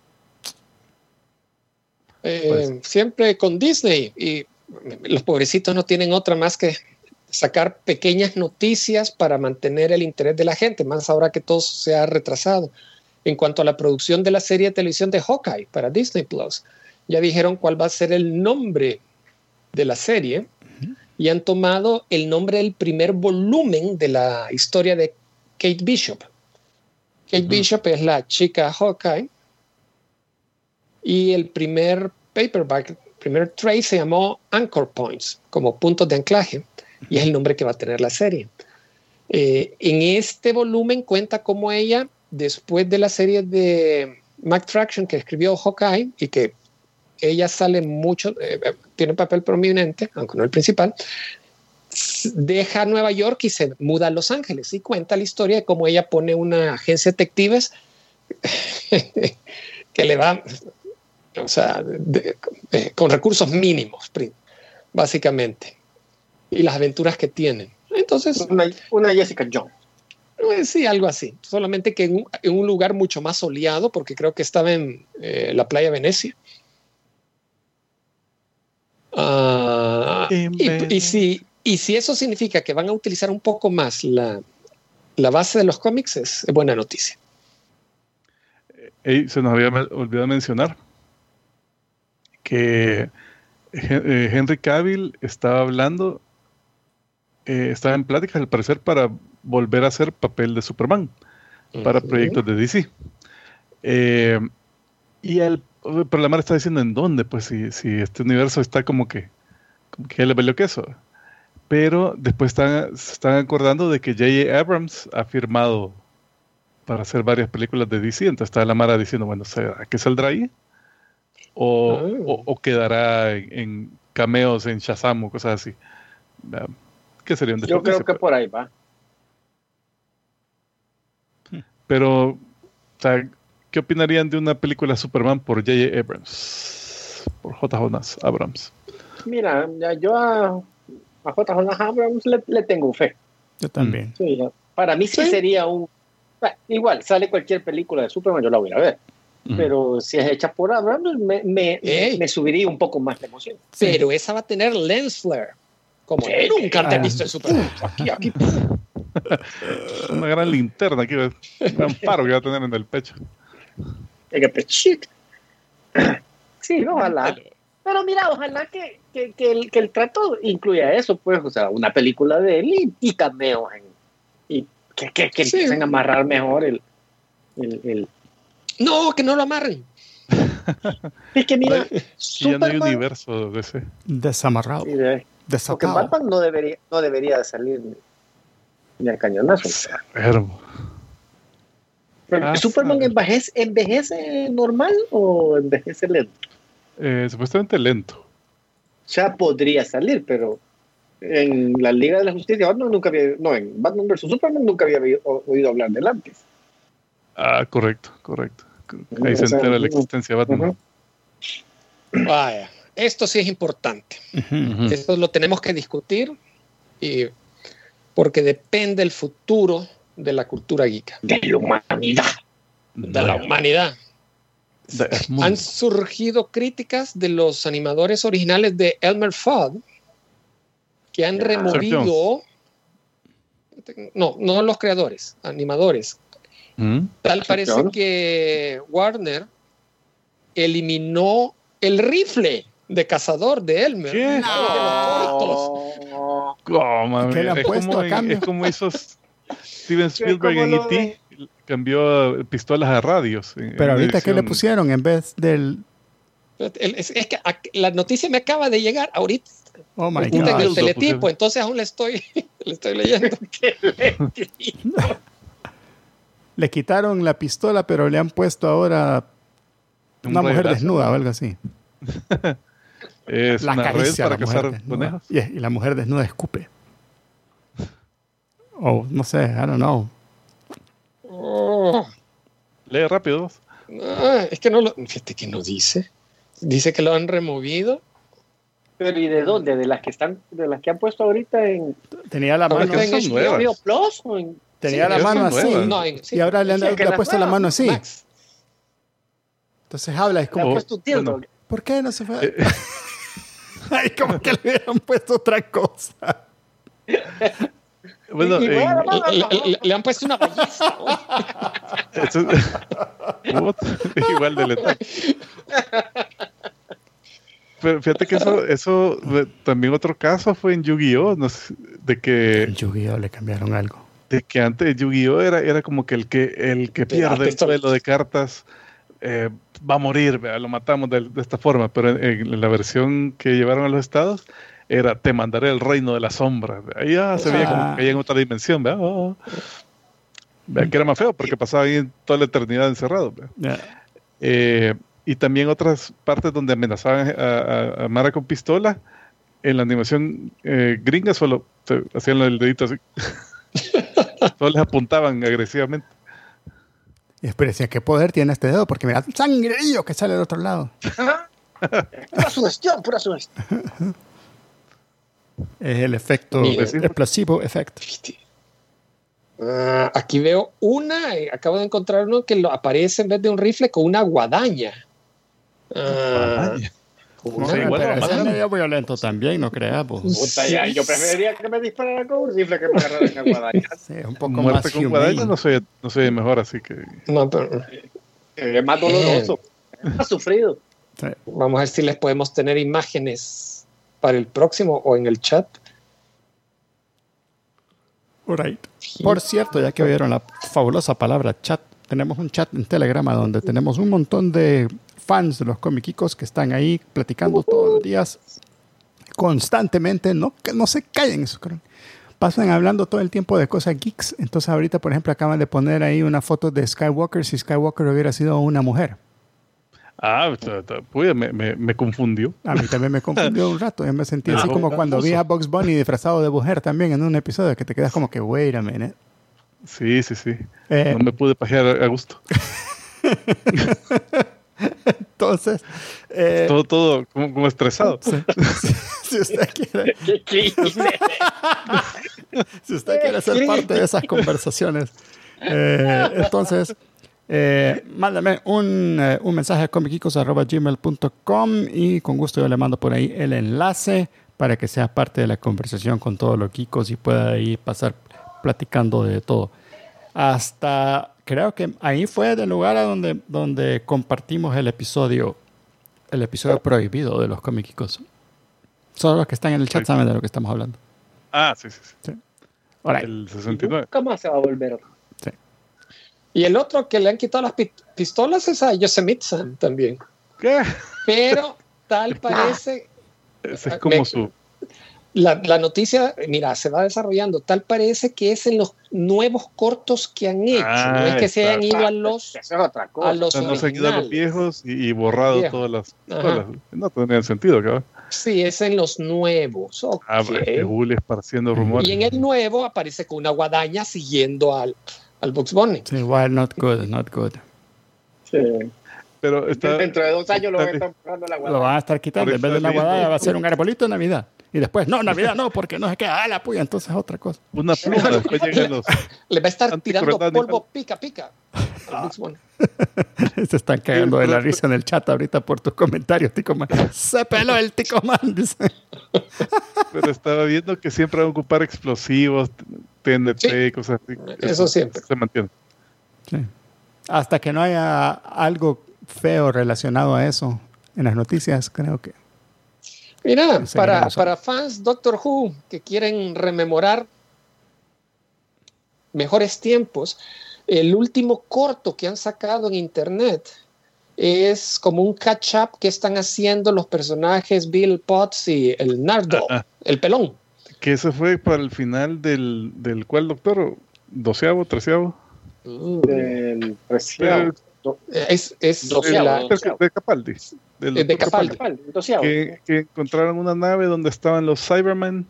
Siempre con Disney, y los pobrecitos no tienen otra más que sacar pequeñas noticias para mantener el interés de la gente, más ahora que todo se ha retrasado. En cuanto a la producción de la serie de televisión de Hawkeye para Disney Plus, ya dijeron cuál va a ser el nombre de la serie y han tomado el nombre del primer volumen de la historia de Kate Bishop. Kate Bishop es la chica Hawkeye y el primer paperback, el primer trade se llamó Anchor Points, como puntos de anclaje, y es el nombre que va a tener la serie. En este volumen cuenta cómo ella, después de la serie de Mac Fraction que escribió Hawkeye, y que ella sale mucho, tiene un papel prominente, aunque no el principal, deja Nueva York y se muda a Los Ángeles, y cuenta la historia de cómo ella pone una agencia de detectives que le va, o sea, con recursos mínimos, básicamente, y las aventuras que tienen. Entonces, una Jessica Jones. Sí, algo así. Solamente que en un lugar mucho más soleado, porque creo que estaba en la playa Venecia. Y si eso significa que van a utilizar un poco más la base de los cómics, es buena noticia. Se nos había olvidado mencionar que Henry Cavill estaba hablando, estaba en pláticas al parecer para volver a hacer papel de Superman para proyectos de DC. Pero la Mara está diciendo en dónde, pues si este universo está como que le valió queso. Pero después se están acordando de que J.J. Abrams ha firmado para hacer varias películas de DC, entonces está la Mara diciendo, bueno, ¿a qué saldrá ahí? O quedará en cameos en Shazam o cosas así. ¿Qué sería un desperdicio? Yo creo que por ahí va. Pero, o sea, ¿qué opinarían de una película Superman por J.J. Abrams? Por J.J. Abrams. Mira, yo a J.J. Abrams le tengo fe. Yo también. Sí, para mí sí sería igual, sale cualquier película de Superman, yo la voy a ver. Pero si es hecha por Abrams, me subiría un poco más de emoción. Pero esa va a tener lens flare. Como nunca te he visto en Superman. Aquí. Una gran linterna aquí, un gran faro que va a tener en el pecho. Sí, ojalá. Pero mira, ojalá que el trato incluya eso, pues, o sea, una película de él y cameos y que empiecen a amarrar mejor el No, que no lo amarren. Es que mira, ya no hay universo de ese desamarrado. Sí, porque Batman no debería de salir ni al cañonazo. ¿Superman envejece normal o envejece lento? Supuestamente lento. O sea, podría salir, pero en la Liga de la Justicia en Batman vs Superman nunca había oído hablar de él antes. Correcto. Ahí se entera la existencia de Batman. Vaya, esto sí es importante. Esto lo tenemos que discutir porque depende el futuro de la cultura geek. De la humanidad. Han surgido críticas de los animadores originales de Elmer Fudd que han removido, no los creadores, animadores. Tal parece que Warner eliminó el rifle de cazador de Elmer. ¿Qué? ¿Qué le han puesto a cambio? Es como esos Steven Spielberg en E.T. cambió pistolas a radios. Pero ahorita, ¿qué le pusieron en vez del Es que la noticia me acaba de llegar ahorita. Oh my God. En el teletipo, pues, entonces aún le estoy leyendo. Le quitaron la pistola, pero le han puesto ahora una mujer desnuda o algo así. Es la una red para cazar conejos. Y la mujer desnuda escupe. O no sé, I don't know. Lee rápido. Es que fíjate que no dice. Dice que lo han removido. Pero ¿y de dónde? ¿De las que han puesto ahorita en... Tenía la mano en HBO Plus? Tenía la mano así. No, y ahora le ha puesto la mano así. Max. Entonces habla, es como... Bueno, ¿por qué no se fue? Ay, como que le hubieran puesto otra cosa. Bueno, le han puesto una ballesta. Igual de letal. Pero fíjate que eso también otro caso fue en Yu-Gi-Oh! No sé, de que en Yu-Gi-Oh! Le cambiaron algo. De que antes Yu-Gi-Oh! Era como que el que pierde el duelo de cartas va a morir, lo matamos de esta forma. Pero en la versión que llevaron a los estados era te mandaré el reino de la sombra. Ahí se veía como que en otra dimensión, ¿verdad? Que era más feo porque pasaba ahí toda la eternidad encerrado. Y también otras partes donde amenazaban a Mara con pistola. En la animación gringa solo hacían el dedito así. Solo les apuntaban agresivamente. Y después decía, ¿qué poder tiene este dedo? Porque mira, sangrerío que sale del otro lado. Pura sugestión. Es el efecto, el placebo effect. Aquí veo acabo de encontrar uno que aparece en vez de un rifle con una guadaña. Pero es medio violento también, no creas. Yo preferiría que me dispararan con un rifle que me agarraran en guadaña. Sí, un poco muerte más con guadaña no soy mejor, así que... No, pero... es más doloroso, es más sufrido. Sí. Vamos a ver si les podemos tener imágenes para el próximo o en el chat. Right. Por cierto, ya que oyeron la fabulosa palabra chat, tenemos un chat en Telegrama donde tenemos un montón de fans de los comiquicos que están ahí platicando todos los días constantemente, no se callen, pasan hablando todo el tiempo de cosas geeks. Entonces ahorita, por ejemplo, acaban de poner ahí una foto de Skywalker si Skywalker hubiera sido una mujer. Me confundió. A mí también me confundió un rato. Yo me sentí así como cuando vi a Bugs Bunny disfrazado de mujer también en un episodio que te quedas como que, wait a minute. Sí. No me pude pajear a gusto. Entonces... todo como estresado. Si usted quiere... si usted quiere ser parte de esas conversaciones, entonces... mándame un mensaje a comiquicos@gmail.com y con gusto yo le mando por ahí el enlace para que sea parte de la conversación con todos los geekos y pueda ahí pasar platicando de todo. Hasta creo que ahí fue el lugar a donde compartimos el episodio prohibido de los comiquicos. Solo los que están en el chat saben de lo que estamos hablando. Sí. Right. El 69. Nunca más se va a volver. Sí. Y el otro que le han quitado las pistolas es a Yosemite-san también. ¿Qué? Pero tal parece... Ese es como La noticia, mira, se va desarrollando. Tal parece que es en los nuevos cortos que han hecho. No es que se hayan ido a los no se han ido a los viejos y borrado todas las... No tendría sentido, cabrón. Sí, es en los nuevos. Okay. Google esparciendo rumores. Y en el nuevo aparece con una guadaña siguiendo al Bugs Bunny. Sí, well, not good. Sí. Pero dentro de 2 años lo van a estar pagando la guadaña. Lo van a estar quitando. En vez de la guadaña va a ser un arbolito de Navidad. Y después, no, Navidad no, porque no se queda. La puya, entonces es otra cosa. Una pluma, después llegan los... Le va a estar tirando polvo pica al Bugs Bunny. Se están cagando de la risa en el chat ahorita por tus comentarios, Ticoman. Se peló el Ticoman, dice. Pero estaba viendo que siempre van a ocupar explosivos, TNT y cosas así. Eso siempre. Se mantiene. Sí. Hasta que no haya algo feo relacionado a eso en las noticias, creo que... Mira, para fans Doctor Who que quieren rememorar mejores tiempos, el último corto que han sacado en internet es como un catch-up que están haciendo los personajes Bill Potts y el Nardo, el pelón. Que ese fue para el final del ¿cuál, doctor? ¿12avo, 13avo? Del 13avo. Es de Capaldi. De Capaldi. Que encontraron una nave donde estaban los Cybermen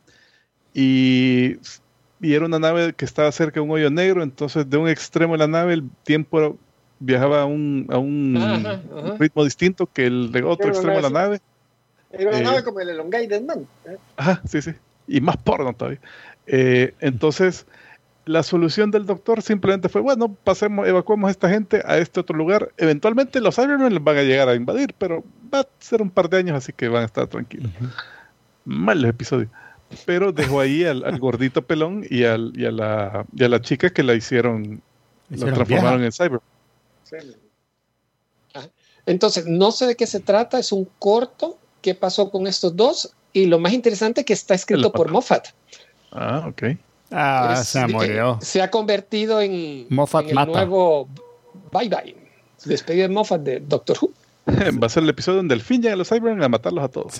y era una nave que estaba cerca de un hoyo negro, entonces de un extremo de la nave el tiempo viajaba a un ritmo distinto que el de otro extremo de la nave. Era una nave como el Elongated Man. Ajá, sí. Y más porno todavía. Entonces, la solución del doctor simplemente fue, bueno, evacuamos a esta gente a este otro lugar. Eventualmente los Cybermen les van a llegar a invadir, pero va a ser un par de años, así que van a estar tranquilos. Mal el episodio. Pero dejó ahí al gordito pelón y a la chica que la transformaron en Cyber. Sí. Entonces, no sé de qué se trata, es un corto. ¿Qué pasó con estos dos? Y lo más interesante es que está escrito por Moffat. Ok. Se murió. Se ha convertido en Moffat el nuevo Bye Bye. Despedido de Moffat de Doctor Who. Va a ser el episodio donde al fin llegan los Cybermen a matarlos a todos. Sí.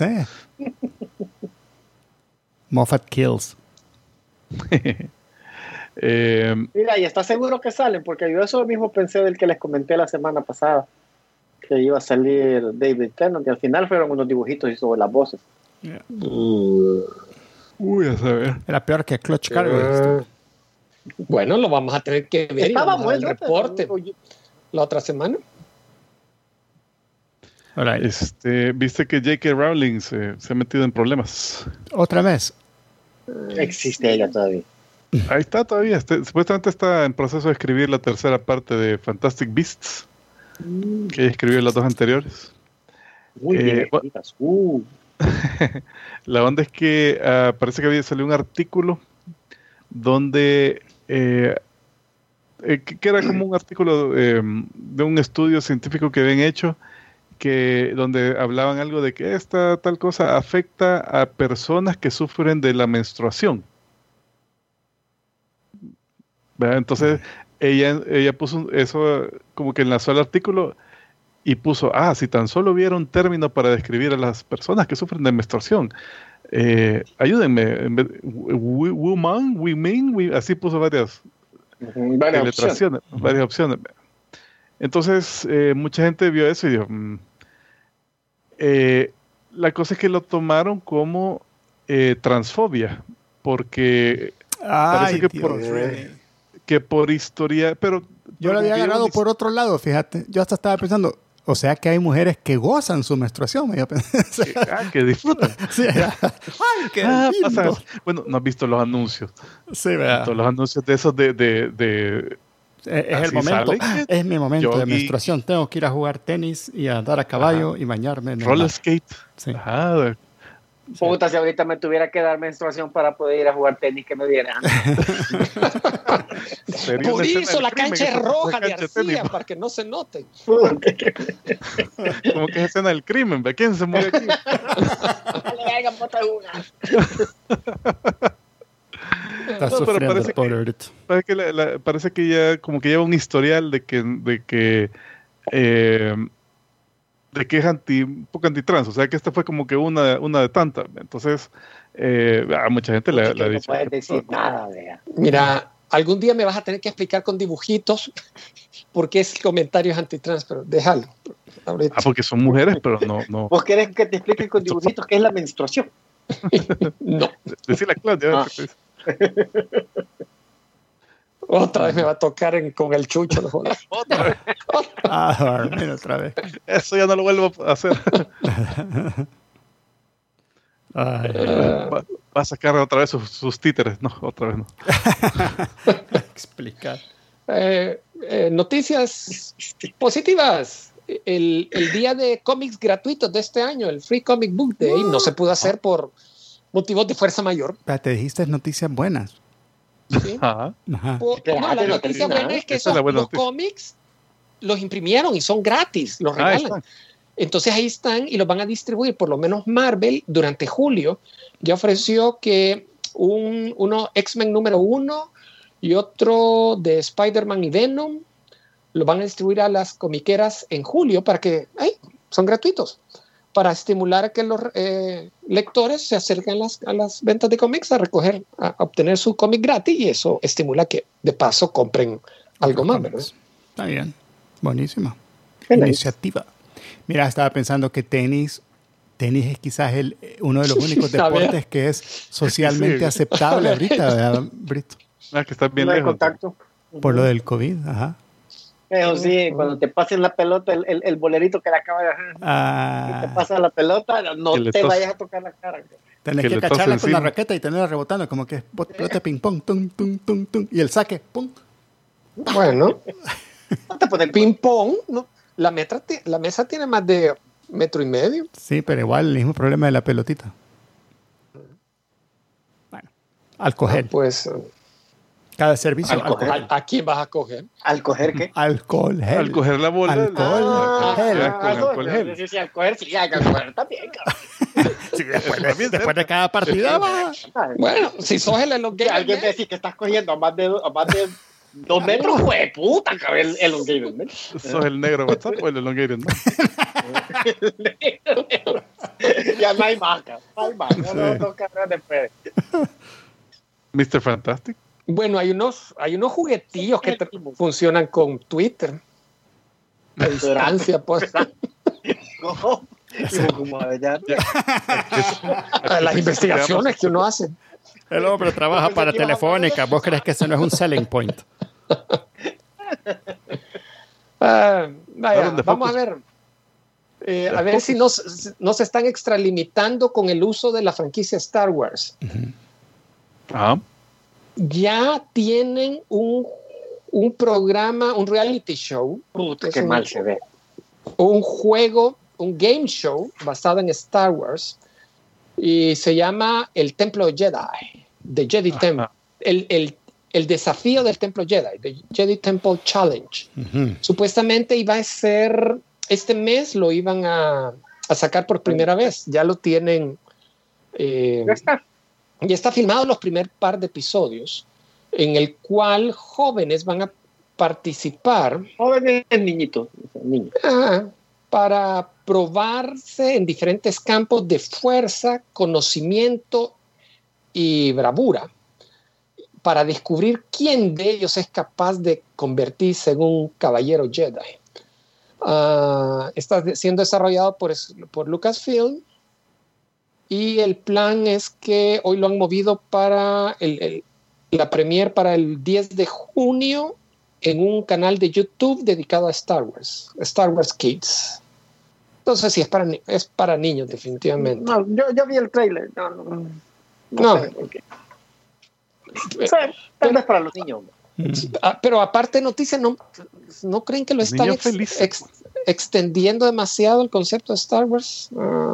Moffat kills. Mira, y está seguro que salen, porque yo eso mismo pensé del que les comenté la semana pasada, que iba a salir David Tennant, y al final fueron unos dibujitos y sobre las voces. Yeah. A saber. Era peor que Clutch Cargo. Bueno, lo vamos a tener que ver. Estaba el reporte la otra semana. Viste que J.K. Rowling se ha metido en problemas. ¿Otra vez? Existe ella todavía. Ahí está todavía. Supuestamente está en proceso de escribir la tercera parte de Fantastic Beasts, que ella escribió las dos anteriores. Muy bien. La onda es que parece que había salido un artículo donde que era como un artículo de un estudio científico que habían hecho, donde hablaban algo de que esta tal cosa afecta a personas que sufren de la menstruación. ¿Verdad? Entonces ella puso eso, como que enlazó el artículo y puso, si tan solo hubiera un término para describir a las personas que sufren de menstruación, ayúdenme, women, así puso varias opciones. Entonces mucha gente vio eso y dijo, la cosa es que lo tomaron como transfobia, porque parece que por historia, pero yo lo había agarrado por otro lado, fíjate. Yo hasta estaba pensando, o sea que hay mujeres que gozan su menstruación. Que disfrutan. Sí, ¡ay, qué lindo! Bueno, no has visto los anuncios. Sí, ¿verdad? Los anuncios de esos es el momento. Es mi momento de menstruación. Tengo que ir a jugar tenis y a andar a caballo y bañarme. Roller skate. Sí. Puta, si ahorita me tuviera que dar menstruación para poder ir a jugar tenis, que me dieran. Por eso la cancha es roja de arcilla, para que no se note. Como que es escena del crimen. ¿Quién se mueve aquí? Le hagan bota una. Está sufriendo, parece que ya como que lleva un historial de que es un poco antitrans, o sea que esta fue como que una de tantas. Entonces mucha gente le ha dicho. No puedes decir nada, vea. Mira, algún día me vas a tener que explicar con dibujitos por qué ese comentario es antitrans, pero déjalo. Porque son mujeres, pero no. ¿Vos querés que te explique con dibujitos qué es la menstruación? No. Decir la Claudia. Otra vez me va a tocar con el chucho. ¿No? Otra vez. Otra vez. Eso ya no lo vuelvo a hacer. Va a sacar otra vez sus títeres. No, otra vez no. Explicar. Noticias positivas. El día de cómics gratuitos de este año, el Free Comic Book Day, no se pudo hacer por motivos de fuerza mayor. Te dijiste noticias buenas. ¿Sí? Ajá. La noticia buena es que los cómics los imprimieron y son gratis, los regalan. Entonces ahí están y los van a distribuir. Por lo menos Marvel durante julio ya ofreció que uno X-Men número 1 y otro de Spider-Man y Venom, lo van a distribuir a las comiqueras en julio para que son gratuitos, para estimular a que los lectores se acerquen a las ventas de cómics a obtener su cómic gratis, y eso estimula que de paso compren algo más, ¿verdad? Está bien, buenísima iniciativa. Mira, estaba pensando que tenis es quizás uno de los únicos deportes que es socialmente aceptable ahorita, ¿verdad, Brito? Que está bien lejos. Contacto. Por lo del COVID, ajá. Eso sí, cuando te pasen la pelota, el bolerito que le acaba de dejar, te pasa la pelota, no te vayas a tocar la cara. Tenés que cacharla con la raqueta y tenerla rebotando, como que pelota de ping-pong, tum, tum, tum, tum, y el saque, pum. Bueno, no te pones ping-pong, ¿no? La mesa tiene más de 1.5 metros. Sí, pero igual el mismo problema de la pelotita. Bueno, al coger. Pues... Cada servicio. ¿A quién vas a coger? ¿Al coger qué? Alcohol gel. Al coger la bola. Alcohol gel. Alcohol gel. Sí, al coger, sí, hay que coger también, cabrón. Sí, después de cada partida va. Bueno, si sos el elongator. Alguien me dice que estás cogiendo a más de 2 metros, ¡jue puta, cabrón! El elongator, ¿no? ¿Sos el negro WhatsApp o el elongator? Ya no hay marca. No cargas de fe. Mr. Fantastic. Bueno, hay unos juguetillos que funcionan con Twitter. A distancia, pues. Las investigaciones que uno hace. El hombre trabaja para Telefónica. ¿Vos crees que eso no es un selling point? Vamos a ver. A ver si no se están extralimitando con el uso de la franquicia Star Wars. Ya tienen un programa, un reality show. Qué mal se ve. Un juego, un game show basado en Star Wars, y se llama El Templo Jedi, The Jedi Temple. El desafío del Templo Jedi, The Jedi Temple Challenge. Supuestamente iba a ser, este mes lo iban a sacar por primera vez. Ya lo tienen. Ya está filmado los primer par de episodios, en el cual jóvenes van a participar. Jóvenes niños. Para probarse en diferentes campos de fuerza, conocimiento y bravura, para descubrir quién de ellos es capaz de convertirse en un caballero Jedi. Está siendo desarrollado por Lucasfilm. Y el plan es que hoy lo han movido para la premiere para el 10 de junio en un canal de YouTube dedicado a Star Wars Kids. Entonces sí, es para niños definitivamente. No, yo vi el trailer. No sé por qué. Tal vez para los niños. Pero aparte noticias, ¿no creen que lo están extendiendo demasiado el concepto de Star Wars?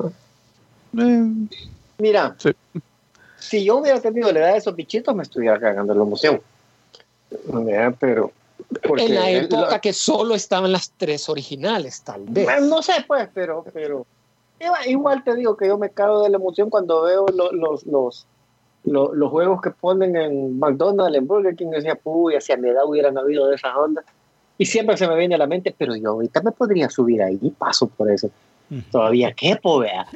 Mira, sí. Si yo hubiera tenido la edad de esos bichitos, me estuviera cagando la emoción. Pero en la época que solo estaban las 3 originales, tal vez. No sé, pues, pero igual te digo que yo me cago de la emoción cuando veo los juegos que ponen en McDonald's, en Burger King. Decía, puy, hacia mi edad hubieran habido de esas ondas. Y siempre se me viene a la mente, pero yo ahorita me podría subir ahí, paso por eso. Todavía quepo, vea.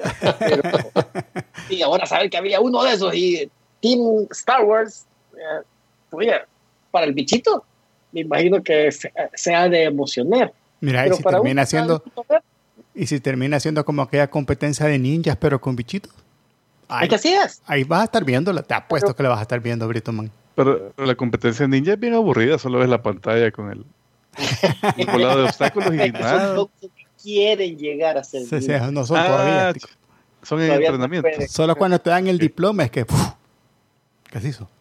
Y ahora saber que había uno de esos y Team Star Wars, para el bichito, me imagino que sea de emocionar. Mira, y si termina siendo como aquella competencia de ninjas, pero con bichitos. Ahí, así es. Ahí vas a estar viéndola, te apuesto que la vas a estar viendo, Brito Man. Pero la competencia de ninja es bien aburrida, solo ves la pantalla con el volado de obstáculos y nada. Quieren llegar a ser no son todavía. Son en entrenamiento. Solo cuando te dan el diploma es que ¿qué se hizo?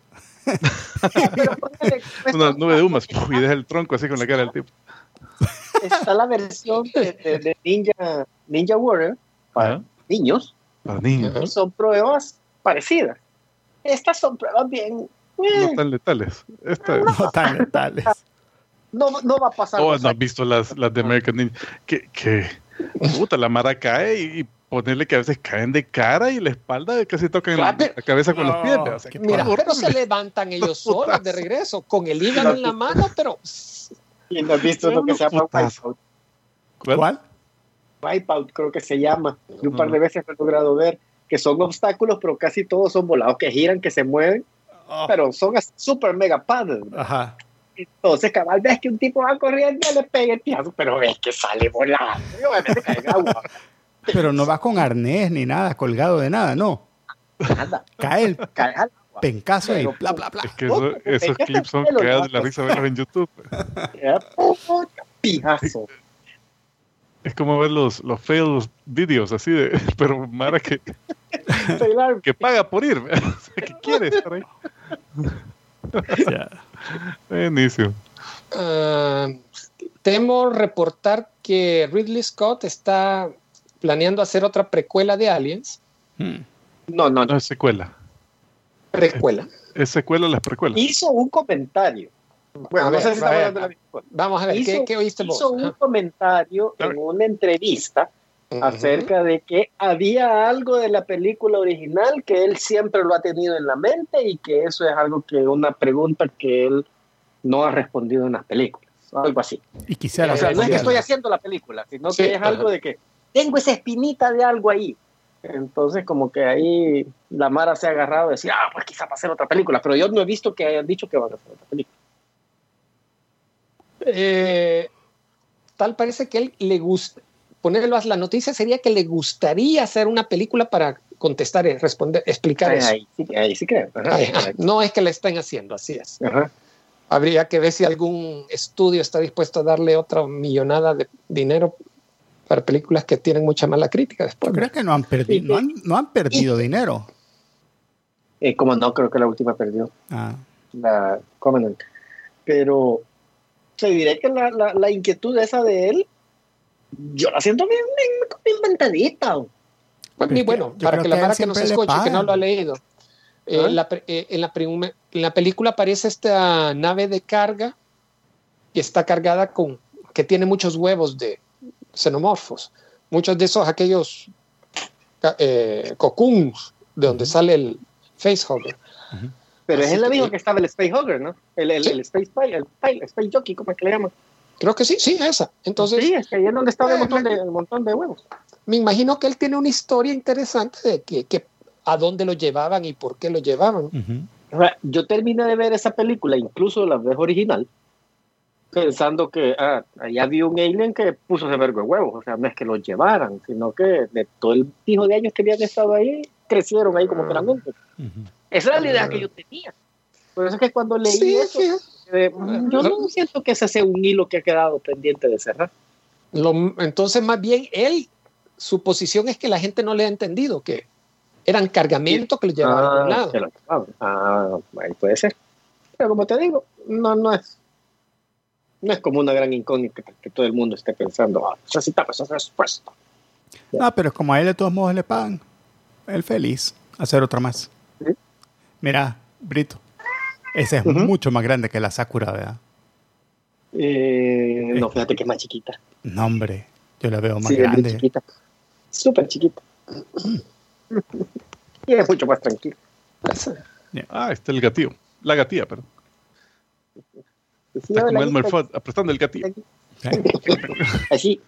Una nube de humas y deja el tronco así con la cara del tipo. Está la versión de Ninja Warrior para niños. Para niños. Son pruebas parecidas. Estas son pruebas bien no tan letales. No tan letales. No va a pasar. ¿No has visto las de American Ninja? Que puta, la mara cae y ponerle que a veces caen de cara y la espalda casi tocan la cabeza con los pies. O sea, mira, pero se levantan ellos solos de regreso, con el hígado en la mano, pero Y no has visto lo que se llama Wipeout. ¿Cuál? Wipeout creo que se llama. Y un par de veces he logrado ver que son obstáculos, pero casi todos son volados, que giran, que se mueven, pero son super mega paddles. Ajá. Entonces, cabal, ves que un tipo va corriendo y le pega el piazo, pero ves que sale volando. Y obviamente cae en agua. Pero no va con arnés ni nada, colgado de nada, no. Nada. Cae al agua. Pencazo Pero, y bla, bla, bla. Es que esos clips son cagados de la risa verlos en YouTube. Pijazo. Es como ver los fail videos así de, pero Mara que paga por ir, o sea, que quiere estar ahí. Buenísimo. Temo reportar que Ridley Scott está planeando hacer otra precuela de Aliens. No es secuela. Precuela. Es secuela a las precuelas. Hizo un comentario. Bueno, no sé si estamos hablando de la misma cosa. Vamos a ver, ¿qué oíste vos? Hizo un comentario en una entrevista acerca de que había algo de la película original que él siempre lo ha tenido en la mente y que eso es algo que una pregunta que él no ha respondido en las películas, algo así. Y quisiera, o sea, no es que estoy haciendo la película, sino que es algo de que tengo esa espinita de algo ahí. Entonces como que ahí la Mara se ha agarrado y decir, pues quizá va a hacer otra película, pero yo no he visto que hayan dicho que van a hacer otra película. Tal parece que él le gusta ponerlo a la noticia, sería que le gustaría hacer una película para contestar, responder, explicar eso. Ahí sí creo. No es que la estén haciendo, así es. Ajá. Habría que ver si algún estudio está dispuesto a darle otra millonada de dinero para películas que tienen mucha mala crítica después. Yo creo que no han perdido, no han perdido dinero. Como no, creo que la última perdió. La Covenant. Pero te diré que la inquietud esa de él, yo la siento bien inventadita. Bueno, para que la Mara que nos escuche, que no lo ha leído. En la película aparece esta nave de carga que está cargada que tiene muchos huevos de xenomorfos. Muchos de esos, aquellos cocoons de donde sale el facehugger. Pero es en la misma que estaba el Space Hugger, ¿no? El Space Space Jockey, ¿cómo es que le llaman? Creo que sí, esa. Entonces, sí, es que ahí es donde estaba el montón de huevos. Me imagino que él tiene una historia interesante de que a dónde lo llevaban y por qué lo llevaban. Yo terminé de ver esa película, incluso la vez original, pensando que allá había un alien que puso ese vergo de huevos. O sea, no es que los llevaran, sino que de todo el hijo de años que habían estado ahí, crecieron ahí como grandotes. Esa era la idea que yo tenía. Por eso es que cuando leí eso, yo no siento que ese sea un hilo que ha quedado pendiente de cerrar. Entonces, más bien, su posición es que la gente no le ha entendido, que eran cargamentos que lo llevaban a un lado. Ahí puede ser. Pero como te digo, no es como una gran incógnita que todo el mundo esté pensando, necesitamos esa respuesta. No, pero como a él de todos modos le pagan, él feliz hacer otra más. ¿Sí? Mira, Brito, esa es mucho más grande que la Sakura, ¿verdad? No, fíjate que es más chiquita. No, hombre, yo la veo más grande. Chiquita. Súper chiquita. Y es mucho más tranquilo. Está el gatillo. La gatilla, perdón. Está como Elmer Fudd apretando el gatillo. Así.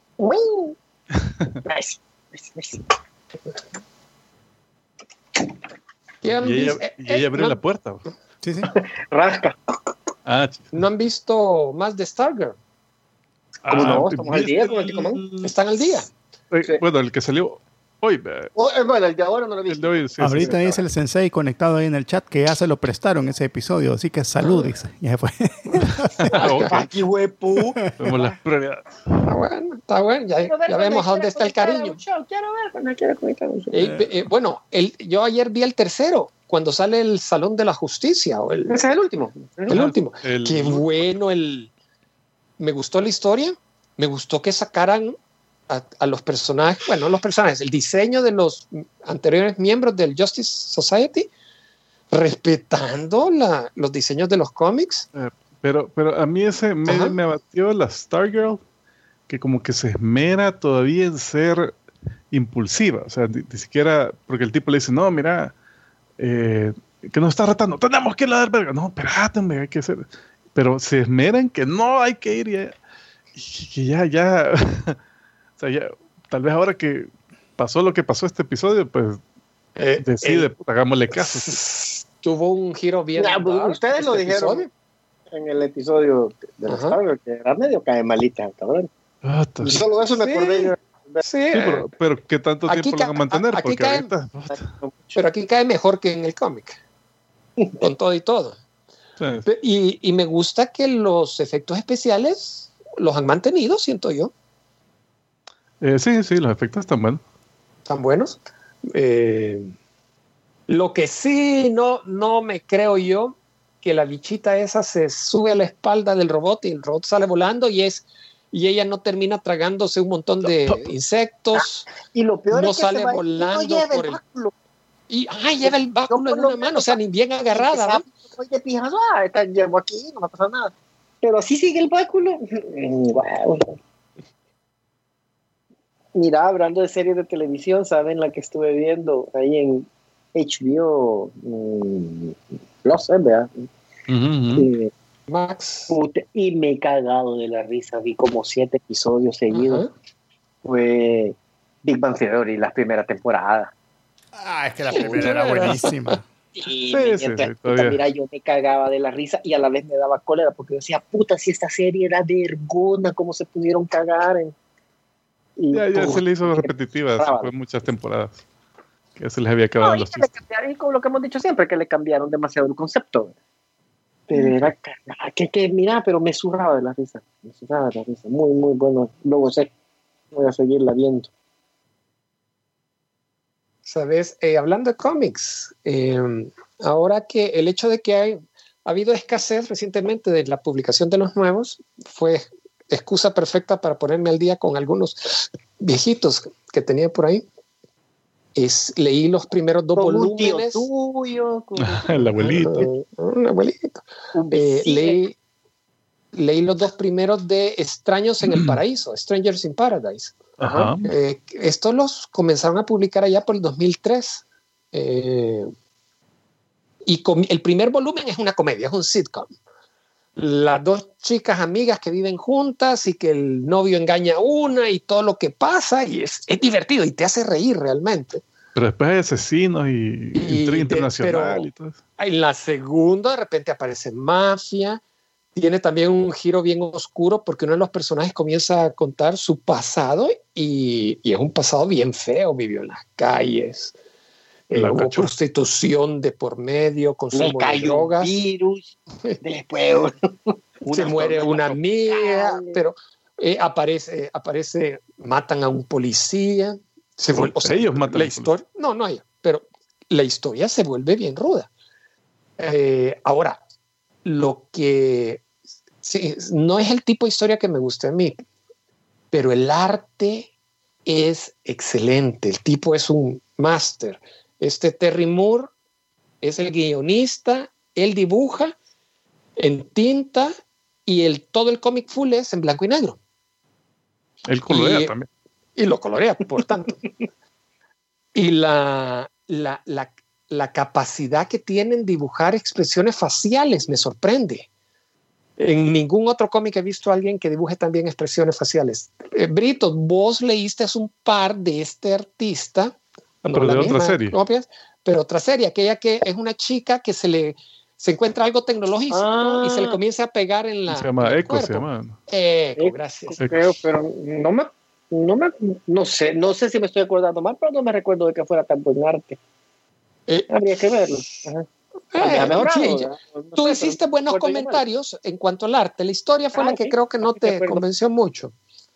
Y ella abrió la puerta. Sí. Rasca. ¿No han visto más de Stargirl? ¿Cómo no? Estamos al día con el Ticomán. Están al día. Sí. Bueno, el que salió hoy. Bueno, el de ahora no lo he visto. El de hoy, ahorita dice el sensei conectado ahí en el chat que ya se lo prestaron ese episodio, así que salud, dice. Ya fue. Aquí, huepu. Vemos las prioridades. Está bueno. Ya vemos a dónde está el cariño. Quiero ver cuando quiero conectar. Bueno, yo ayer vi el tercero, cuando sale el Salón de la Justicia. Ese es el último. El último. Qué bueno. Me gustó la historia. Me gustó que sacaran a los personajes, el diseño de los anteriores miembros del Justice Society, respetando los diseños de los cómics. Pero a mí me abatió la Stargirl, que como que se esmera todavía en ser impulsiva. O sea, ni siquiera, porque el tipo le dice, no, mira, que nos está retando, tenemos que ir a dar verga. No, espérate, hay que hacer. pero se esmeran que no hay que ir y ya o sea, ya tal vez ahora que pasó lo que pasó este episodio, pues decide, hagámosle caso. Tuvo un giro bien. Ustedes lo dijeron episodio en el episodio de los Stargirl, que era medio cae malita, cabrón. Y solo eso me acordé. Sí, pero ¿qué tanto tiempo lo van a mantener? Aquí porque cae, ahorita, pero aquí cae mejor que en el cómic, con todo y todo. Sí. Y me gusta que los efectos especiales los han mantenido, siento yo. Sí, los efectos están buenos. ¿Están buenos? Lo que sí no me creo yo, que la bichita esa se sube a la espalda del robot y el robot sale volando y ella no termina tragándose un montón de insectos. Y lo peor no es que sale volando por el báculo. Y lleva el báculo en una mano, o sea, ni bien agarrada. Oye, fijas, llevo aquí, no me pasa nada. Pero así sigue el báculo. Wow. Mira, hablando de series de televisión, ¿saben la que estuve viendo ahí en HBO? Los ¿verdad? Max. Y me he cagado de la risa. Vi como 7 episodios seguidos. Fue Big Bang Theory, la primera temporada. Es que la primera era buenísima. Y mira, yo me cagaba de la risa y a la vez me daba cólera porque decía, puta, si esta serie era vergona, cómo se pudieron cagar. Ya se le hizo repetitiva, fue muchas temporadas. Que se les había acabado los chistes. Y como lo que hemos dicho siempre, que le cambiaron demasiado el concepto. Pero era que mira, pero me zurraba de la risa. Muy, muy bueno. Luego voy a seguirla viendo. Sabes, hablando de cómics, ahora que el hecho de que ha habido escasez recientemente de la publicación de los nuevos fue excusa perfecta para ponerme al día con algunos viejitos que tenía por ahí. Leí los primeros 2 volúmenes. El abuelito. Un abuelito. Leí los 2 primeros de Extraños en el Paraíso, Strangers in Paradise. Ajá. Estos los comenzaron a publicar allá por el 2003. Y el primer volumen es una comedia, es un sitcom. Las 2 chicas amigas que viven juntas y que el novio engaña a una y todo lo que pasa, y es divertido y te hace reír realmente. Pero después hay asesinos y intriga internacional y todo eso. En la segunda de repente aparece mafia. Tiene también un giro bien oscuro porque uno de los personajes comienza a contar su pasado y es un pasado bien feo. Vivió en las calles, hubo prostitución de por medio, consumo de drogas. Virus, después se muere una amiga, pero aparece, matan a un policía. Ellos matan la historia. No ella, pero la historia se vuelve bien ruda. Ahora, lo que sí, no es el tipo de historia que me gusta a mí, pero el arte es excelente. El tipo es un máster. Terry Moore es el guionista, él dibuja en tinta y todo el cómic full es en blanco y negro. Él colorea también. Y lo colorea, por tanto. Y la capacidad que tienen dibujar expresiones faciales me sorprende. En ningún otro cómic he visto a alguien que dibuje también expresiones faciales. Brito, vos leíste un par de este artista. Pero de otra serie. Pero otra serie, aquella que es una chica que se encuentra algo tecnológico y se le comienza a pegar en la. Se llama Echo, se llama. Echo, gracias. Creo, pero no sé si me estoy acordando mal, pero no me recuerdo de que fuera tan buen arte. Habría que verlo. Tú hiciste buenos comentarios en cuanto al arte. La historia fue la que creo que no te convenció mucho.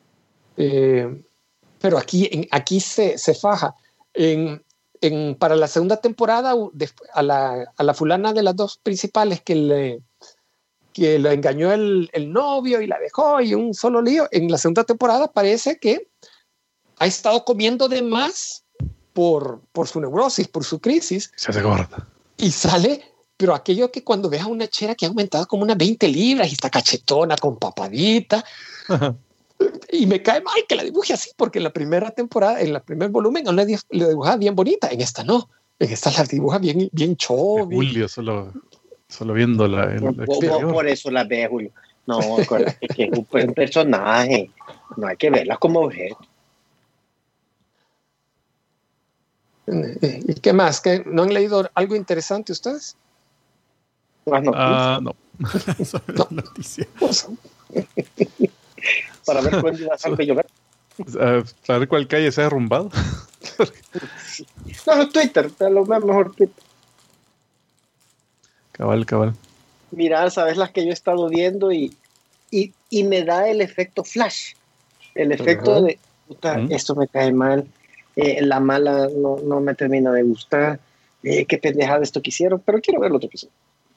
Pero aquí se faja. Para la segunda temporada, a la fulana de las 2 principales que lo engañó el novio y la dejó y un solo lío, en la segunda temporada parece que ha estado comiendo de más por su neurosis, por su crisis. Se hace gorda. Y sale, pero aquello que cuando ves a una chera que ha aumentado como unas 20 libras y está cachetona, con papadita. Y me cae mal que la dibuje así, porque en la primera temporada, en el primer volumen, no le dibujaba bien bonita. En esta no. En esta la dibuja bien chobby. Julio solo Solo viendo el exterior. Por eso las ve, Julio. No, acuérdate que es un personaje. No hay que verlas como objeto. ¿Y qué más? ¿No han leído algo interesante ustedes? Las noticias. No. No. Noticias. Para ver cuándo va a llover. Para ver cuál calle se ha derrumbado. No, Twitter, te lo mejor Twitter. Cabal. Mira, sabes las que yo he estado viendo y me da el efecto flash. El efecto de, puta, esto me cae mal. La mala no me termina de gustar. Qué pendejada esto que hicieron, pero quiero ver lo otro que hizo.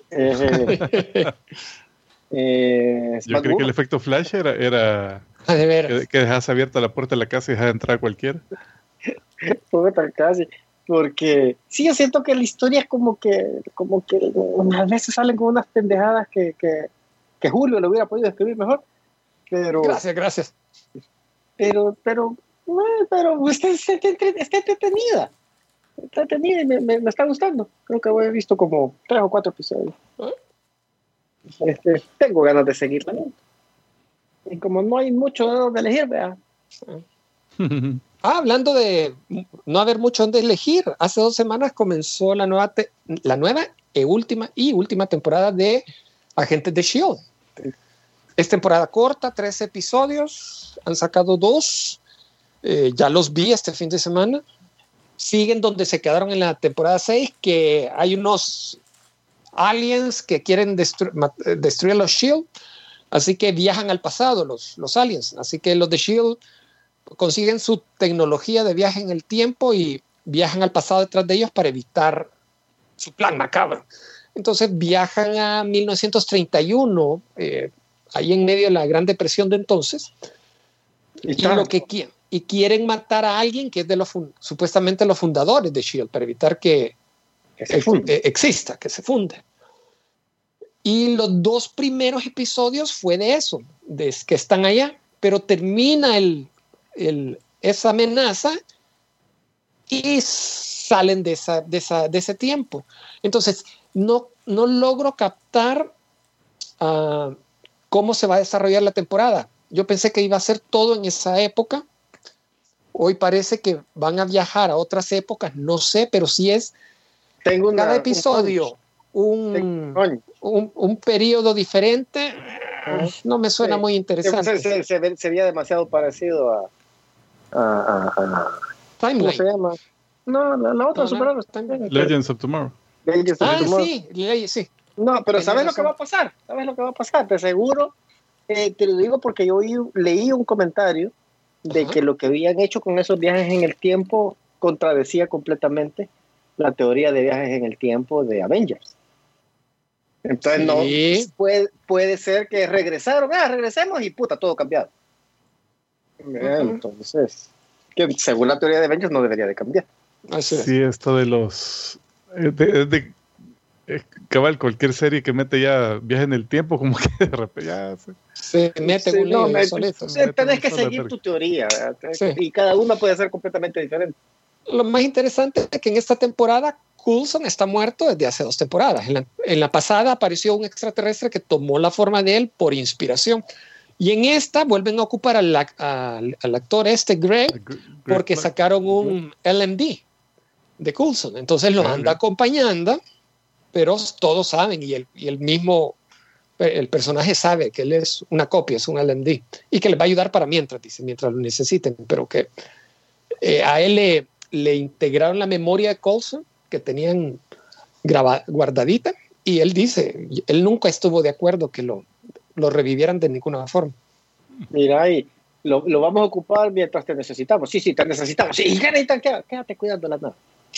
Yo creo que el efecto flash era de veras. Que dejas abierta la puerta de la casa y dejas entrar a cualquiera. Casi. Porque sí, yo siento que la historia es como que unas veces salen con unas pendejadas que Julio lo hubiera podido escribir mejor. Pero, gracias. Pero está entretenida. Está entretenida y me está gustando. Creo que he visto como 3 o 4 episodios. Tengo ganas de seguirla, ¿no? Y como no hay mucho de donde elegir, vea. Hablando de no haber mucho donde elegir, hace 2 semanas comenzó la nueva y última temporada de Agentes de S.H.I.E.L.D. Es temporada corta, 13 episodios, han sacado 2, ya los vi este fin de semana. Siguen donde se quedaron en la temporada 6, que hay unos aliens que quieren destruir a los S.H.I.E.L.D., así que viajan al pasado los aliens, así que los de S.H.I.E.L.D. consiguen su tecnología de viaje en el tiempo y viajan al pasado detrás de ellos para evitar su plan macabro. Entonces viajan a 1931, ahí en medio de la Gran Depresión de entonces, y quieren matar a alguien que es de supuestamente los fundadores de S.H.I.E.L.D. para evitar que exista, que se funde. Y los 2 primeros episodios fue de eso, de que están allá, pero termina esa amenaza y salen de ese tiempo. Entonces, no logro captar cómo se va a desarrollar la temporada. Yo pensé que iba a ser todo en esa época. Hoy parece que van a viajar a otras épocas, no sé, pero sí es cada episodio un periodo diferente. No me suena muy interesante. Se veía demasiado parecido a Timeline. ¿Cómo se llama? No, la otra superhéroe también. Legends of Tomorrow. Sí. No, pero ¿sabes lo que va a pasar? De seguro, te lo digo porque yo leí un comentario de que lo que habían hecho con esos viajes en el tiempo contradecía completamente la teoría de viajes en el tiempo de Avengers. Entonces puede ser que regresemos y puta, todo cambiado. Entonces, que según la teoría de Avengers no debería de cambiar. Sí, esto de los cabal, cualquier serie que mete ya viaje en el tiempo, como que de repente ya se mete un lío solito. Tenés que seguir tu teoría, y cada una puede ser completamente diferente. Lo más interesante es que en esta temporada Coulson está muerto desde hace 2 temporadas. En la pasada apareció un extraterrestre que tomó la forma de él por inspiración. Y en esta vuelven a ocupar al actor Greg, porque sacaron un LMD de Coulson. Entonces lo anda acompañando, pero todos saben, y el mismo el personaje sabe que él es una copia, es un LMD, y que les va a ayudar para mientras lo necesiten, pero que a él le integraron la memoria de Coulson que tenían guardadita, y él dice, él nunca estuvo de acuerdo que lo revivieran de ninguna forma. Mira, y lo vamos a ocupar mientras te necesitamos. Sí, te necesitamos. Sí, quédate cuidando la nada.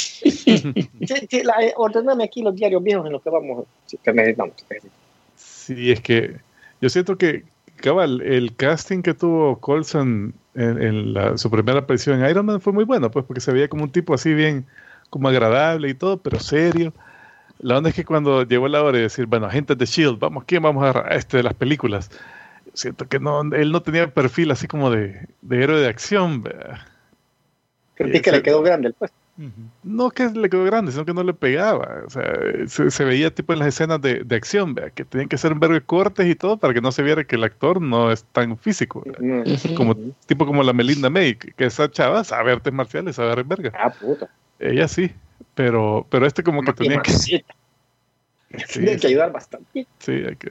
Ordename aquí los diarios viejos en los que vamos. Sí, te necesitamos. Sí, es que yo siento que, cabal, el casting que tuvo Coulson en su primera aparición en Iron Man fue muy bueno, pues, porque se veía como un tipo así bien, como agradable y todo, pero serio. La onda es que cuando llegó la hora de decir, bueno, agentes de S.H.I.E.L.D., ¿quién vamos a agarrar? De las películas. Siento que él no tenía perfil así como de héroe de acción. Sentí que le quedó grande el puesto. No que le quedó grande, sino que no le pegaba. O sea, se veía tipo en las escenas de acción, ¿vea? Que tenían que hacer un verbo de cortes y todo para que no se viera que el actor no es tan físico. Tipo como la Melinda May, que esa chava sabe artes marciales, sabe artes verga. Puta. Ella sí, pero este como que tenía que... Sí, tiene que ayudar bastante. Sí, hay que...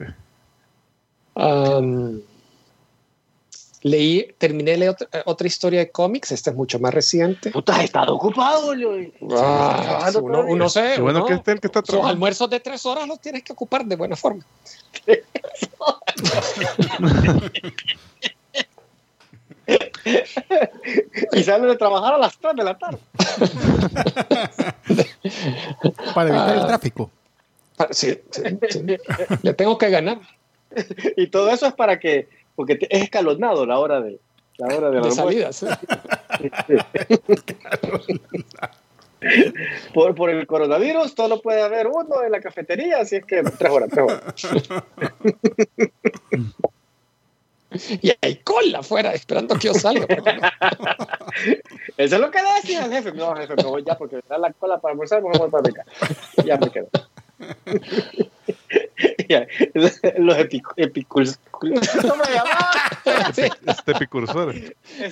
Terminé de leer otra historia de cómics. Esta es mucho más reciente. Puta, has estado ocupado, uno sé. Qué bueno que esté el que está trabajando. Los almuerzos de 3 horas los tienes que ocupar de buena forma. Y sale de trabajar a las 3 de la tarde. Para evitar el tráfico. Sí. Le tengo que ganar. Y todo eso es porque es escalonado la hora de salida. Sí. Por el coronavirus solo puede haber uno en la cafetería, así es que 3 horas. Y hay cola afuera esperando que yo salga. Eso es lo que le decía al jefe. No, jefe, me voy ya porque me da la cola para almorzar, me voy para mi casa. Ya me quedo. Los epicursores. ¿Cómo me llamaba? Epicursores.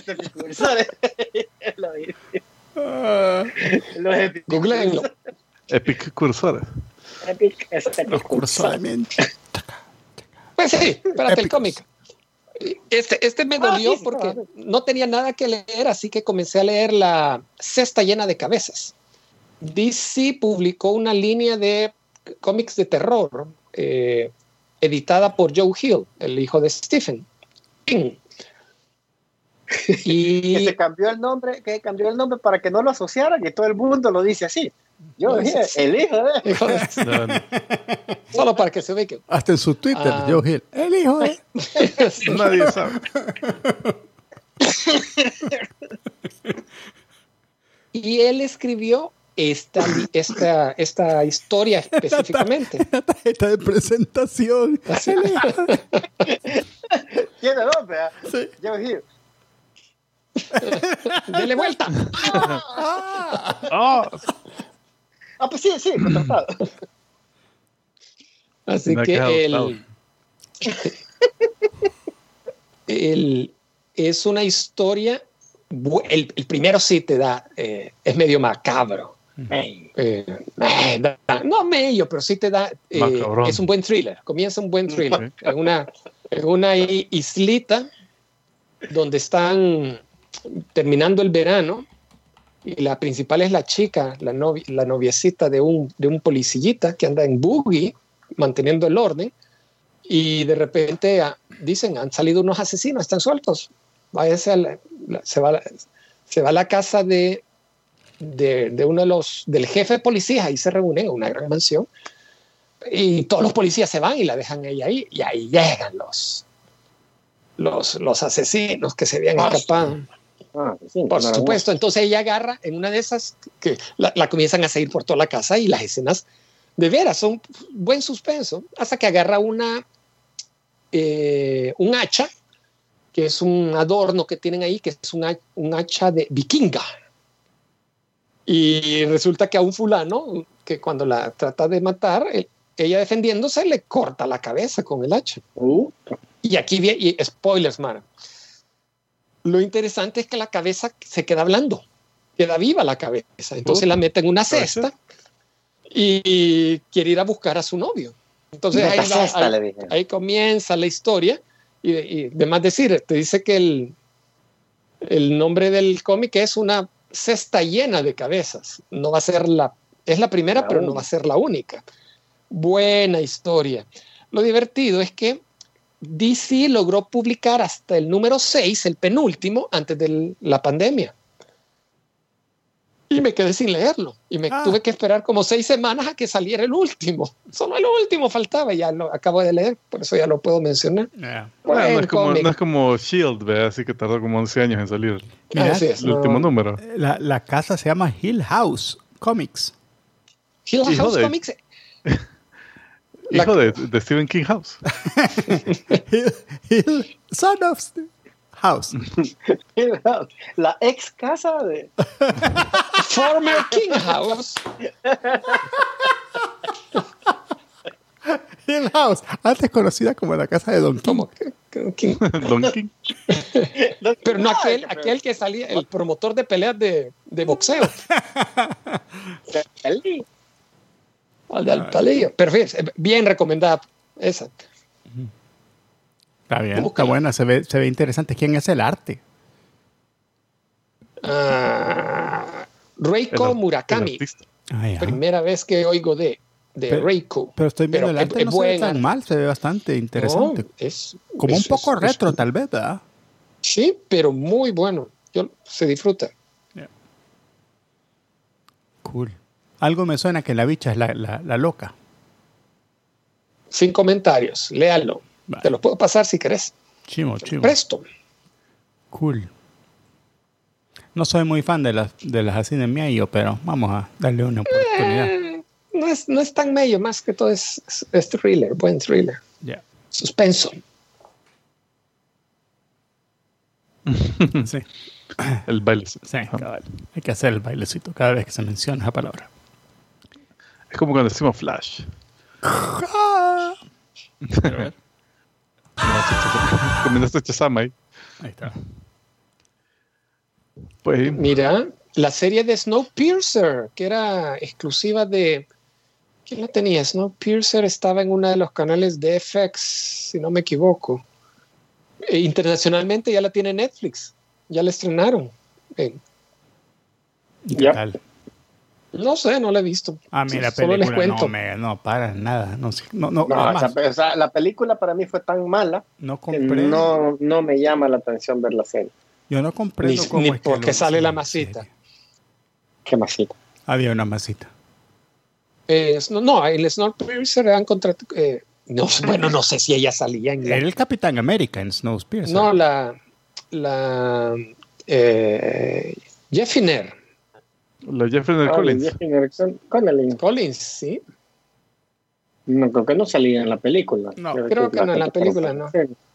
Los epicursores. Epicursores. Epicursores. Pues sí, espérate el cómic. Este me dolió porque no tenía nada que leer, así que comencé a leer La Cesta Llena de Cabezas. DC publicó una línea de cómics de terror editada por Joe Hill, el hijo de Stephen King. Y que cambió el nombre para que no lo asociaran y todo el mundo lo dice así. Yo dije, el hijo de... No. Solo para que se ubique. Hasta en su Twitter, Joe Hill. El hijo de... Nadie sabe. Y él escribió esta historia específicamente. La tarjeta de presentación. Tiene nombre, sí. Joe Hill. Dele vuelta. Pues sí, contratado. Así que es una historia. El primero sí te da, es medio macabro. No medio, pero sí te da. Es un buen thriller. Comienza un buen thriller. En una islita donde están terminando el verano. Y la principal es la chica, la noviecita de un policillita que anda en buggy, manteniendo el orden, y de repente dicen, han salido unos asesinos, están sueltos. Váyase se va a la casa de uno del jefe de policía, y se reúnen en una gran mansión, y todos los policías se van y la dejan ella ahí, y ahí llegan los asesinos que se habían escapado. Sí, por supuesto, entonces ella agarra en una de esas que la comienzan a seguir por toda la casa, y las escenas de veras son buen suspenso, hasta que agarra un hacha, que es un adorno que tienen ahí, que es un hacha de vikinga, y resulta que a un fulano que cuando la trata de matar, ella defendiéndose le corta la cabeza con el hacha. Y aquí viene, spoilers, Mara. Lo interesante es que la cabeza se queda hablando, queda viva la cabeza. Entonces la mete en una cesta y quiere ir a buscar a su novio. Entonces ahí comienza la historia. Y de más decir, te dice que el nombre del cómic es Una Cesta Llena de Cabezas. No va a ser es la primera, pero no va a ser la única. Buena historia. Lo divertido es que DC logró publicar hasta el número 6, el penúltimo, antes de la pandemia. Y me quedé sin leerlo. Y me tuve que esperar como 6 semanas a que saliera el último. Solo el último faltaba, ya lo acabo de leer, por eso ya lo puedo mencionar. Bueno, no es como S.H.I.E.L.D., ¿verdad? Así que tardó como 11 años en salir. El último número. La casa se llama Hill House Comics. Hill House Comics. Hijo de Stephen King House. Hill, son of House. La ex casa de... Former King House. Hill House, antes conocida como la casa de Don King. Don King. Pero no aquel que salía, el promotor de peleas de boxeo. Al de Altalillo. Perfecto, bien recomendada esa. Está bien, está buena, se ve interesante. ¿Quién es el arte? Reiko Murakami. Primera vez que oigo de Reiko. Pero estoy viendo el arte, no se ve tan mal, se ve bastante interesante. No, es como un poco retro, tal vez, ¿verdad? Sí, pero muy bueno. Se disfruta. Yeah. Cool. Algo me suena que la bicha es la loca. Sin comentarios, léalo. Vale. Te lo puedo pasar si querés. Chimo. Presto. Cool. No soy muy fan de las así de Meio, pero vamos a darle una oportunidad. No es tan medio, más que todo es thriller, buen thriller. Yeah. Suspenso. Sí. El bailecito. Sí, cabal. Hay que hacer el bailecito cada vez que se menciona esa palabra. Es como cuando decimos Flash. Combinaste Shazam ahí. Ahí está. Pues, mira, la serie de Snowpiercer, que era exclusiva de... ¿Quién la tenía? Snowpiercer estaba en uno de los canales de FX, si no me equivoco. Internacionalmente ya la tiene Netflix. Ya la estrenaron. ¿Qué tal? No sé, no la he visto. Mira, solo les cuento. No, para nada. No, la película para mí fue tan mala que no me llama la atención ver la serie. Yo no comprendo cómo es porque sale la masita. ¿Qué masita? Había una masita. El Snowpiercer han contratado... no sé si ella salía en Era el Capitán América en Snowpiercer. No, Jeffiner. La Jeffiner Collins, sí. No, creo que no salía en la película. No, creo que no, en la película no.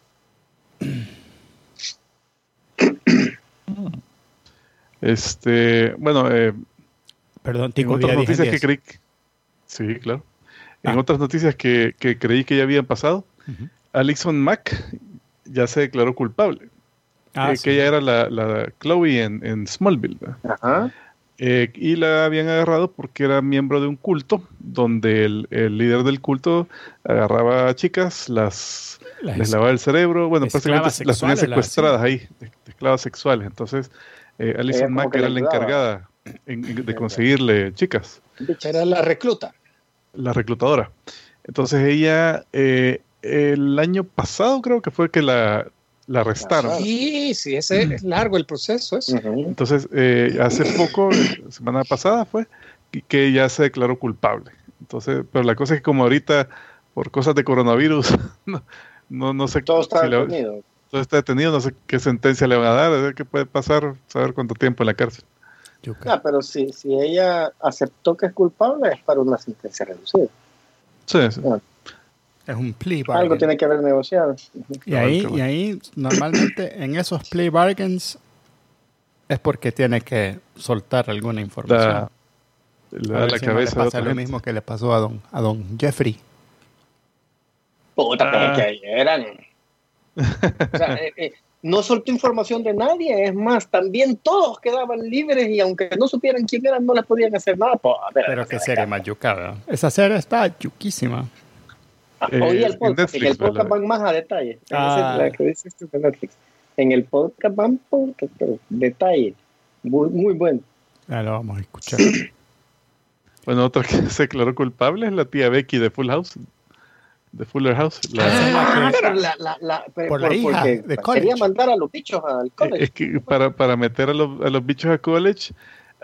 Perdón, Tico, en otras noticias que creí... Sí, claro. En otras noticias que creí que ya habían pasado, Alison Mack ya se declaró culpable. Sí. Que ella era la Chloe en Smallville. Ajá. Y la habían agarrado porque era miembro de un culto donde el líder del culto agarraba a chicas, les lavaba el cerebro, prácticamente las tenía secuestradas ahí, de esclavas sexuales. Entonces, Alison Mack era la encargada de conseguirle chicas. Era la recluta. La reclutadora. Entonces ella, el año pasado creo que fue que la arrestaron. Sí, ese es largo el proceso. Entonces, hace poco, la semana pasada fue, que ya se declaró culpable. Entonces, pero la cosa es que como ahorita, por cosas de coronavirus, no sé... Todo está detenido. Todo está detenido, no sé qué sentencia le van a dar, qué puede pasar, saber cuánto tiempo en la cárcel. Pero si ella aceptó que es culpable, es para una sentencia reducida. Sí. Es un plea bargain. Algo tiene que haber negociado. Y ahí normalmente en esos plea bargains es porque tiene que soltar alguna información. La cabeza no le pasa lo mismo que le pasó a don Jeffrey. Puta, pero que eran. O sea, no soltó información de nadie, es más, también todos quedaban libres y aunque no supieran quién eran, no les podían hacer nada. Pero qué serie más yucada. Esa serie está yuquísima. Oye, el podcast, en el podcast van más a detalle. La que dice esto de Netflix. En el podcast van por detalle. Muy, muy bueno. Ya lo vamos a escuchar. Bueno, otra que se declaró culpable es la tía Becky de Fuller House. Por la hija de college. Quería mandar a los bichos al college. Es que para meter a los bichos a college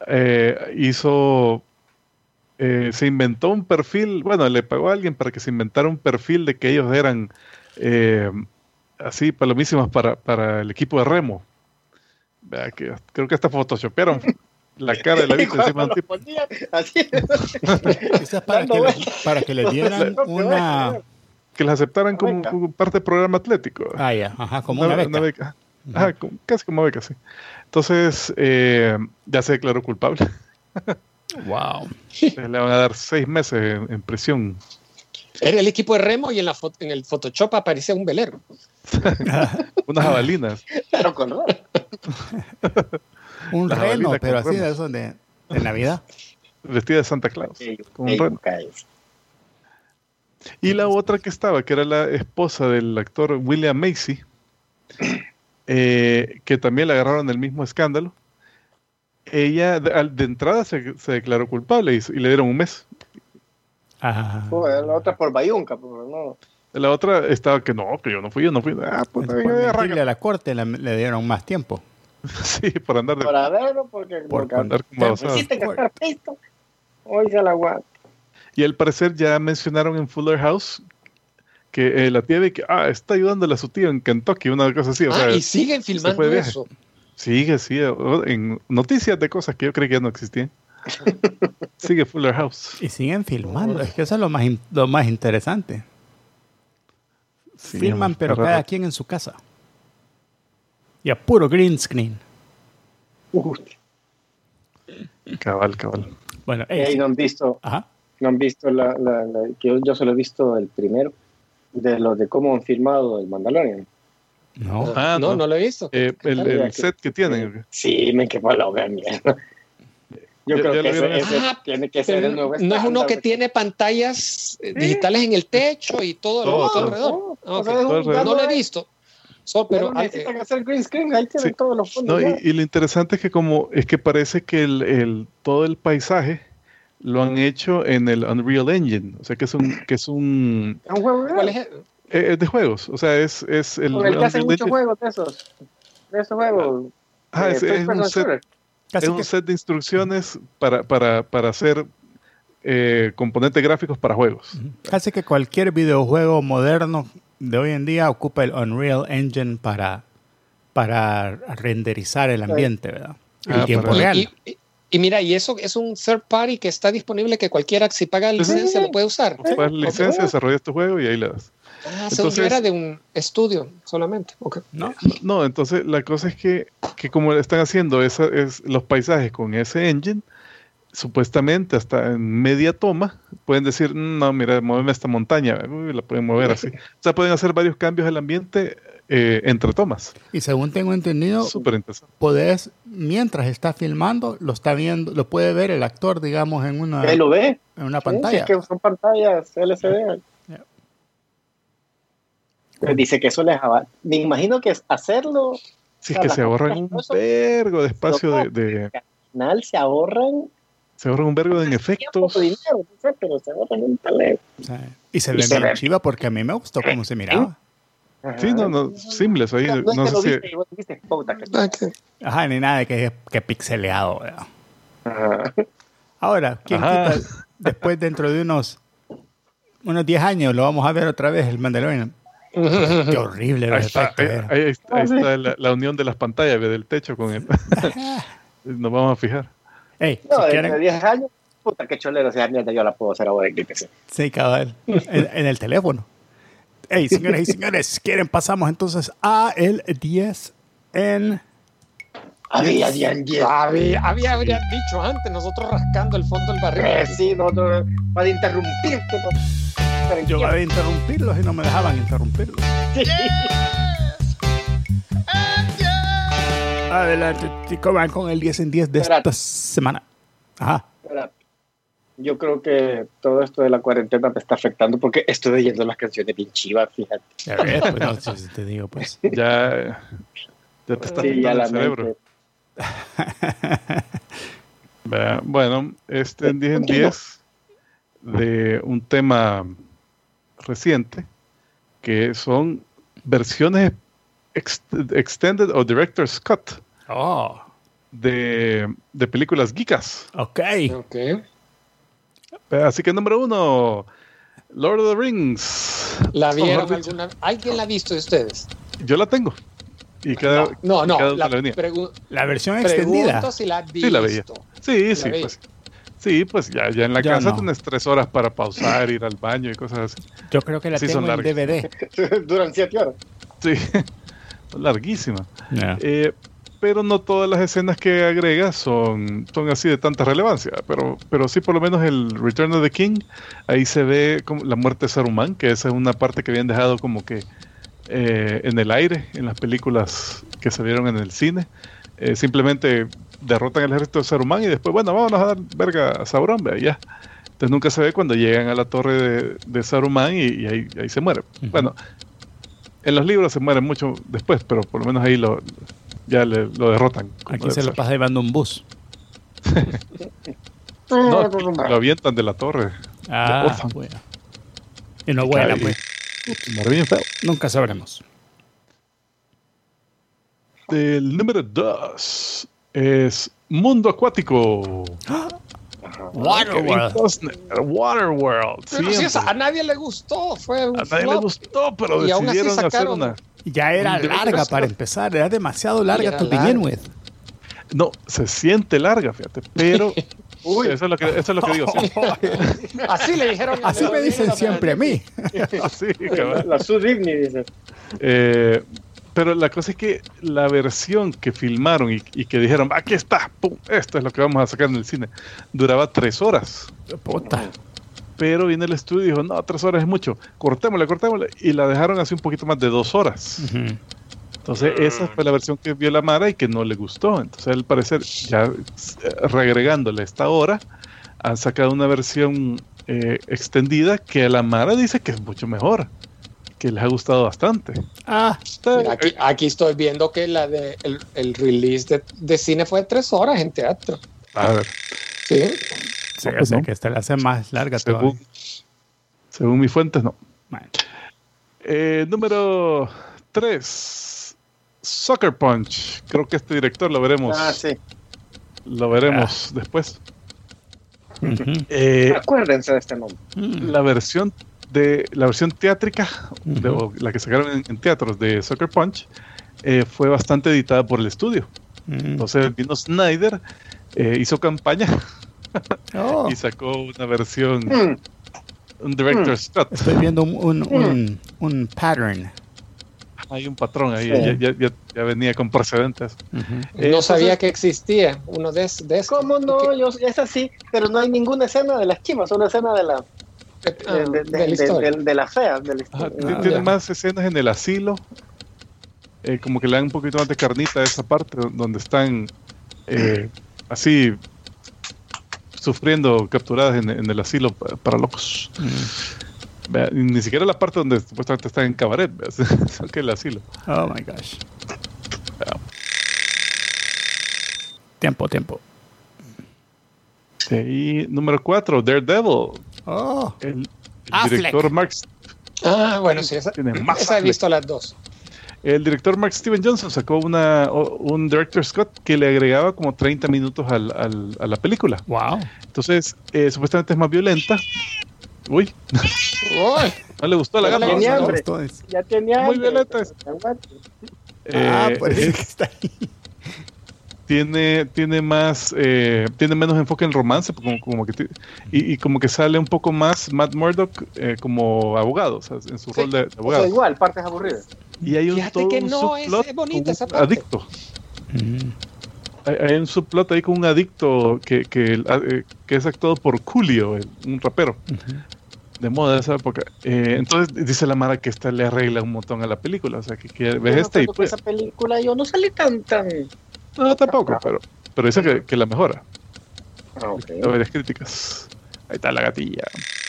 se inventó un perfil, le pagó a alguien para que se inventara un perfil de que ellos eran así palomísimas para el equipo de remo. Creo que hasta photoshopearon la cara de la bicha encima del tipo. Eso es para que le dieran una... Que las aceptaran como parte del programa atlético. Como una beca. Casi como beca, sí. Entonces, ya se declaró culpable. Wow. Le van a dar 6 meses en prisión. Era el equipo de remo y en el Photoshop aparecía un velero. Unas jabalinas. Pero con remo. Un reno, pero así de eso de Navidad. Vestida de Santa Claus. Con un reno. Y la otra que estaba, que era la esposa del actor William Macy, que también le agarraron el mismo escándalo. Ella de entrada se declaró culpable y le dieron un mes. Ajá. La otra por Bayunca, pero no. La otra estaba que yo no fui. Pues por mentirle a la corte le dieron más tiempo. Sí, por andar por haberlo, porque andar con babosadas. Necesita gastar pisto. Hoy se la aguanta. Y al parecer ya mencionaron en Fuller House que la tía de que está ayudándole a su tío en Kentucky, una cosa así. O sea, y siguen filmando eso. Sigue, en noticias de cosas que yo creía que ya no existían. Sigue Fuller House. Y siguen filmando, es que eso es lo más interesante. Sí, filman, pero cada quien en su casa. Y a puro green screen. Cabal. Bueno, no han visto. Ajá. No han visto que yo solo he visto el primero de los de cómo han filmado el Mandalorian. No lo he visto. El set que tienen. Sí, me quemó la hoja, mierda. Yo creo que ese tiene que ser el nuevo estándar. ¿No es uno que tiene pantallas digitales en el techo y todo alrededor? No lo he visto. Pero necesitan hacer green screen, ahí tienen todos los fondos. Y lo interesante es que parece que todo el paisaje lo han hecho en el Unreal Engine. O sea que es un ¿Un juego? ¿Cuál es? De juegos. O sea, es el. Con el que hacen muchos juegos de esos. De esos juegos. Es un set de instrucciones para hacer componentes gráficos para juegos. Casi que cualquier videojuego moderno de hoy en día ocupa el Unreal Engine para renderizar el ambiente, ¿verdad? En tiempo real. Y mira, y eso es un third party que está disponible, que cualquiera, si paga licencia, lo puede usar. Pagas licencia, desarrollas tu juego y ahí le das. Entonces era de un estudio solamente. Okay. No, entonces la cosa es que como están haciendo los paisajes con ese engine, supuestamente hasta en media toma pueden decir, no, mira, muéveme esta montaña, la pueden mover así. O sea, pueden hacer varios cambios del ambiente entre tomas. Y según tengo entendido, súper interesante. Podés, mientras está filmando, lo está viendo, lo puede ver el actor, digamos, en una, lo ve. En una pantalla. Sí, es que son pantallas LCD. Dice que eso les avanza. Me imagino que es hacerlo. Sí, es que se ahorran un vergo de espacio de. Al final se ahorran un vergo de efectos. Dinero, pero se ahorran un talento. Y se ve bien chiva porque a mí me gustó cómo se miraba. Sí, simples ahí. No sé si. Ajá, ni nada de que pixeleado. Ahora, ¿quién quita? Después, dentro de unos 10 años, lo vamos a ver otra vez, el Mandalorian. Qué horrible los efectos. Ahí está la unión de las pantallas del techo con él. Nos vamos a fijar. Hey, de 10 años, puta, qué cholero. O sea, mierda, yo la puedo hacer ahora. Sí, cabal. En el teléfono. Hey, señores y señores, ¿quieren? Pasamos entonces a el 10 en... Habían dicho antes, nosotros rascando el fondo del barril. Sí, nosotros para interrumpirte. Yo iba a interrumpirlos y no me dejaban interrumpirlos. Sí. Adelante, chicos, van con el 10 en 10 de esta semana. Ajá. Yo creo que todo esto de la cuarentena te está afectando porque estoy oyendo las canciones bien chivas, fíjate. Ya ves, pues no, si te digo, pues. Ya te está afectando el cerebro. Bueno, en 10 en 10 de un tema reciente que son versiones extended o director's cut de películas geekas. Ok. Así que número 1, Lord of the Rings. ¿La vieron alguna? ¿Alguien la ha visto de ustedes? Yo la tengo. Y la versión extendida. Si la has visto. Sí, la veía. Sí, pues ya en la casa tienes 3 horas para pausar, ir al baño y cosas así. Yo creo que la tengo en DVD. Duran 7 horas. Sí, larguísima. Yeah. pero no todas las escenas que agrega son así de tanta relevancia, pero sí por lo menos el Return of the King, ahí se ve como la muerte de Saruman, que esa es una parte que habían dejado como que en el aire en las películas que se vieron en el cine. Simplemente derrotan el ejército de Saruman y después, bueno, vámonos a dar verga a Sauron, vea, ya. Entonces nunca se ve cuando llegan a la torre de Saruman y ahí se muere. Uh-huh. Bueno, en los libros se mueren mucho después, pero por lo menos ahí lo derrotan. Aquí se lo pasa llevando un bus. No, lo avientan de la torre. Bueno. Y no vuela, pues. Muere bien feo. Nunca sabremos. El número 2 es Mundo Acuático. Waterworld. Pero sí, a nadie le gustó. Fue un flop. Le gustó, pero y decidieron hacer una. Ya era larga para empezar. Era demasiado larga to begin with. No, se siente larga, fíjate, pero Uy. Eso es lo que digo. Sí. Así le dijeron. Así me dicen siempre a mí. Así, la Sudivni dice. Pero la cosa es que la versión que filmaron y que dijeron, aquí está, pum, esto es lo que vamos a sacar en el cine, duraba 3 horas. Puta. Pero viene el estudio y dijo, no, 3 horas es mucho, cortémosla, y la dejaron así un poquito más de 2 horas. Uh-huh. Entonces esa fue la versión que vio la Mara y que no le gustó. Entonces al parecer, ya reagregándole esta hora, han sacado una versión extendida que a la Mara dice que es mucho mejor, que les ha gustado bastante. Mira, aquí estoy viendo que el release de cine fue de 3 horas en teatro. A ver. Sí. Sí, o sea que esta la hace más larga todavía. Según mis fuentes, no. Bueno. Número 3. Sucker Punch. Creo que este director lo veremos. Sí. Lo veremos después. Uh-huh. Acuérdense de este nombre. La versión teátrica, uh-huh, la que sacaron en teatros de Sucker Punch, fue bastante editada por el estudio. Uh-huh. Entonces vino Snyder, hizo campaña y sacó una versión, un director's cut. Estoy viendo un pattern. Hay un patrón ahí, sí. ya venía con precedentes. Uh-huh. No sabía que existía uno de esos. ¿Cómo no? Es así, pero no hay ninguna escena de las chivas, una escena de la de la fea. Tiene más escenas en el asilo, como que le dan un poquito más de carnita a esa parte donde están así sufriendo, capturadas en el asilo para locos. Ni siquiera la parte donde supuestamente están en cabaret, sino que el asilo. Oh my gosh. Tiempo. Y número 4, Daredevil. El director Mark. Bueno, sí, esa he visto las dos. El director Mark Steven Johnson sacó un director's cut que le agregaba como 30 minutos a la película. Wow. Entonces, supuestamente es más violenta. Uy. No le gustó la gama. Ya tenía muy violenta. Pues es que está ahí. Tiene más, tiene menos enfoque en romance, como que y como que sale un poco más Matt Murdock como abogado, o sea, en su rol de abogado. O sea, igual, partes aburridas. Y hay un subplot es bonita esa parte. Adicto. Hay un subplot ahí con un adicto que es actuado por Coolio, un rapero. De moda de esa época. Entonces dice la Mara que esta le arregla un montón a la película, o sea que ves y pues esa película yo no salí tan no, tampoco, pero dice que la mejora. Okay. Hay varias críticas. Ahí está la gatilla.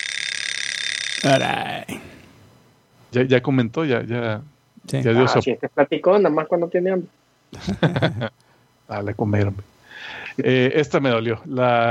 Ya comentó, ya dio sí, este platicó nada más cuando tiene hambre. Dale, comer. Esta me dolió.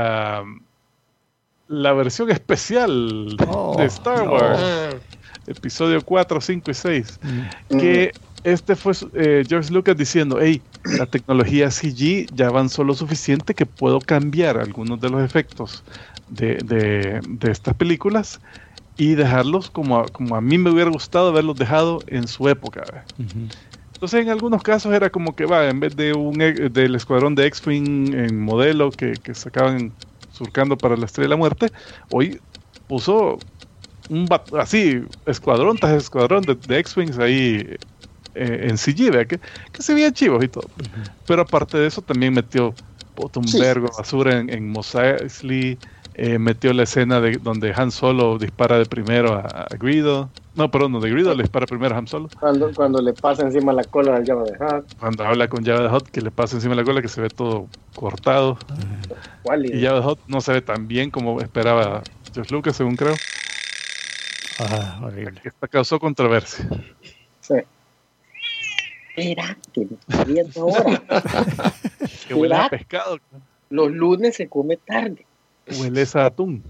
La versión especial de Star Wars, episodio 4, 5 y 6, que este fue George Lucas diciendo, hey, la tecnología CG ya avanzó lo suficiente que puedo cambiar algunos de los efectos de estas películas y dejarlos como a mí me hubiera gustado haberlos dejado en su época. Entonces en algunos casos era como que en vez de del escuadrón de X-Wing en modelo que sacaban surcando para la Estrella de la Muerte, hoy puso así escuadrón tras escuadrón de X-Wings ahí en CG, ¿verdad? Que se veían chivos y todo. Pero aparte de eso también metió un vergo de basura en Mos Eisley. Metió la escena donde Han Solo dispara de primero a Greedo. No, perdón, no, de Greedo le dispara primero a Han Solo. Cuando le pasa encima la cola al Jabba the Hutt. Cuando habla con Jabba the Hutt, que le pasa encima la cola, que se ve todo cortado. Y Jabba the Hutt no se ve tan bien como esperaba George Lucas, según creo. Horrible. Esta causó controversia. Sí. Espérate, viendo ahora. Que huele a pescado. Los lunes se come tarde. Huele a atún.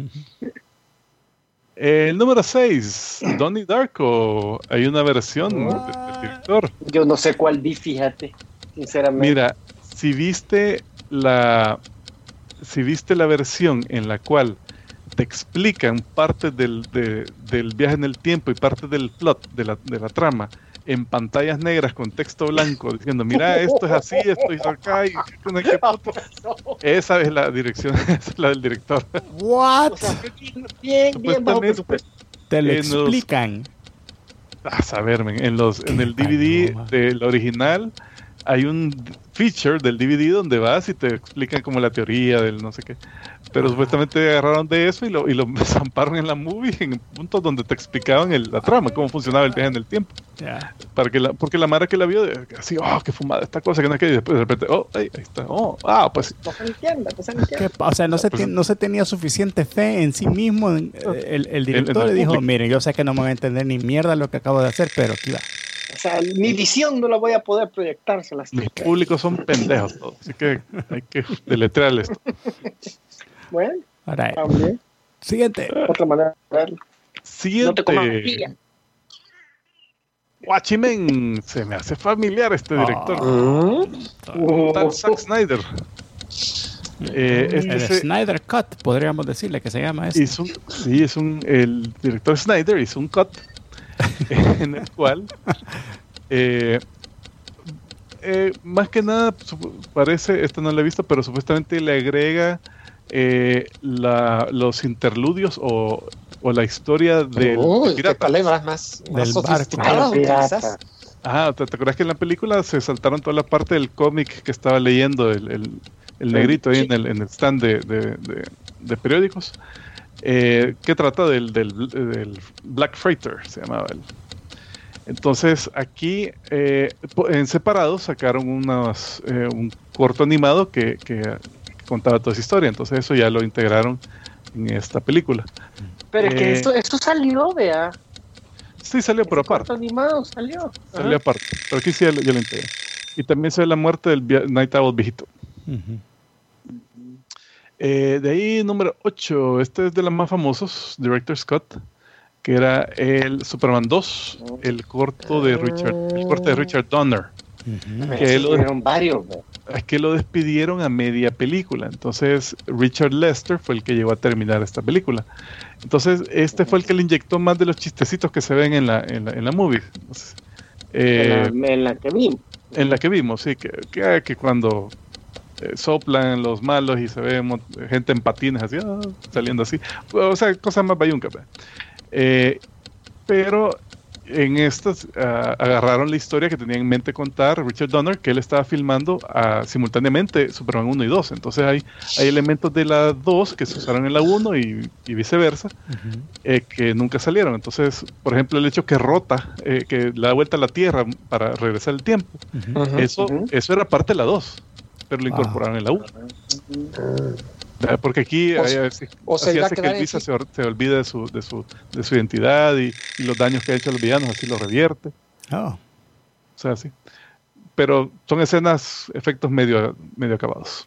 El número 6, Donnie Darko. Hay una versión del director. Yo no sé cuál vi, fíjate, sinceramente. Mira, si viste la versión en la cual te explican parte del viaje en el tiempo y parte del plot de la trama en pantallas negras con texto blanco diciendo, mira, esto es así, esto es acá y esa es la dirección, esa es la del director. What? O sea, bien bajo presupuesto. Te lo explican. A saber, en el DVD del original hay un feature del DVD donde vas y te explican como la teoría del no sé qué. Pero supuestamente agarraron de eso y lo zamparon en la movie en puntos donde te explicaban la trama, cómo funcionaba el viaje en el tiempo. Yeah. Porque la Mara que la vio, así, qué fumada esta cosa, que no es que, y después de repente, ahí está, pues. No se entiende. O sea, no se tenía suficiente fe en sí mismo. El director le dijo, miren, yo sé que no me voy a entender ni mierda lo que acabo de hacer, pero aquí va. O sea, mi visión no la voy a poder proyectársela. Mis públicos son pendejos todos, así que hay que deletrear esto. Bueno, right. También. Siguiente. Otra manera de verlo. Siguiente. No te comas pilla. Watchmen. Se me hace familiar este director. Tal Zack Snyder. El Snyder Cut, podríamos decirle que se llama eso. El director Snyder hizo un cut en el cual más que nada parece, esto no lo he visto, pero supuestamente le agrega los interludios o la historia del pirata. Palabras más sofisticadas. ¿Te acuerdas que en la película se saltaron toda la parte del cómic que estaba leyendo el negrito ahí en el stand de periódicos? Que trata del Black Freighter, se llamaba él. Entonces aquí en separado sacaron un corto animado que contaba toda esa historia, entonces eso ya lo integraron en esta película. Pero es que esto salió, vea. Sí, salió por aparte. Corto animado salió. Salió aparte, pero aquí sí ya lo integré. Y también se ve la muerte del Night Owl viejito. De ahí, número 8. Este es de los más famosos, Director Scott, que era el Superman 2, el corto de Richard Donner. Que lo despidieron a media película. Entonces Richard Lester fue el que llegó a terminar esta película. Entonces este fue el que le inyectó más de los chistecitos que se ven en la movie. Entonces, en la que vimos. En la que vimos, sí, que cuando soplan los malos y se ve gente en patines así, saliendo así. O sea, cosas más bayuncas. Pero en estas agarraron la historia que tenía en mente contar Richard Donner, que él estaba filmando simultáneamente Superman 1 y 2. Entonces hay elementos de la 2 que se usaron en la 1 y viceversa, que nunca salieron. Entonces, por ejemplo, el hecho que rota, que le da vuelta a la Tierra para regresar el tiempo, eso era parte de la 2, pero lo incorporaron en la 1. Porque aquí hace que el Visa se olvide de su identidad y los daños que ha hecho a los villanos, así lo revierte. O sea, sí. Pero son efectos medio acabados.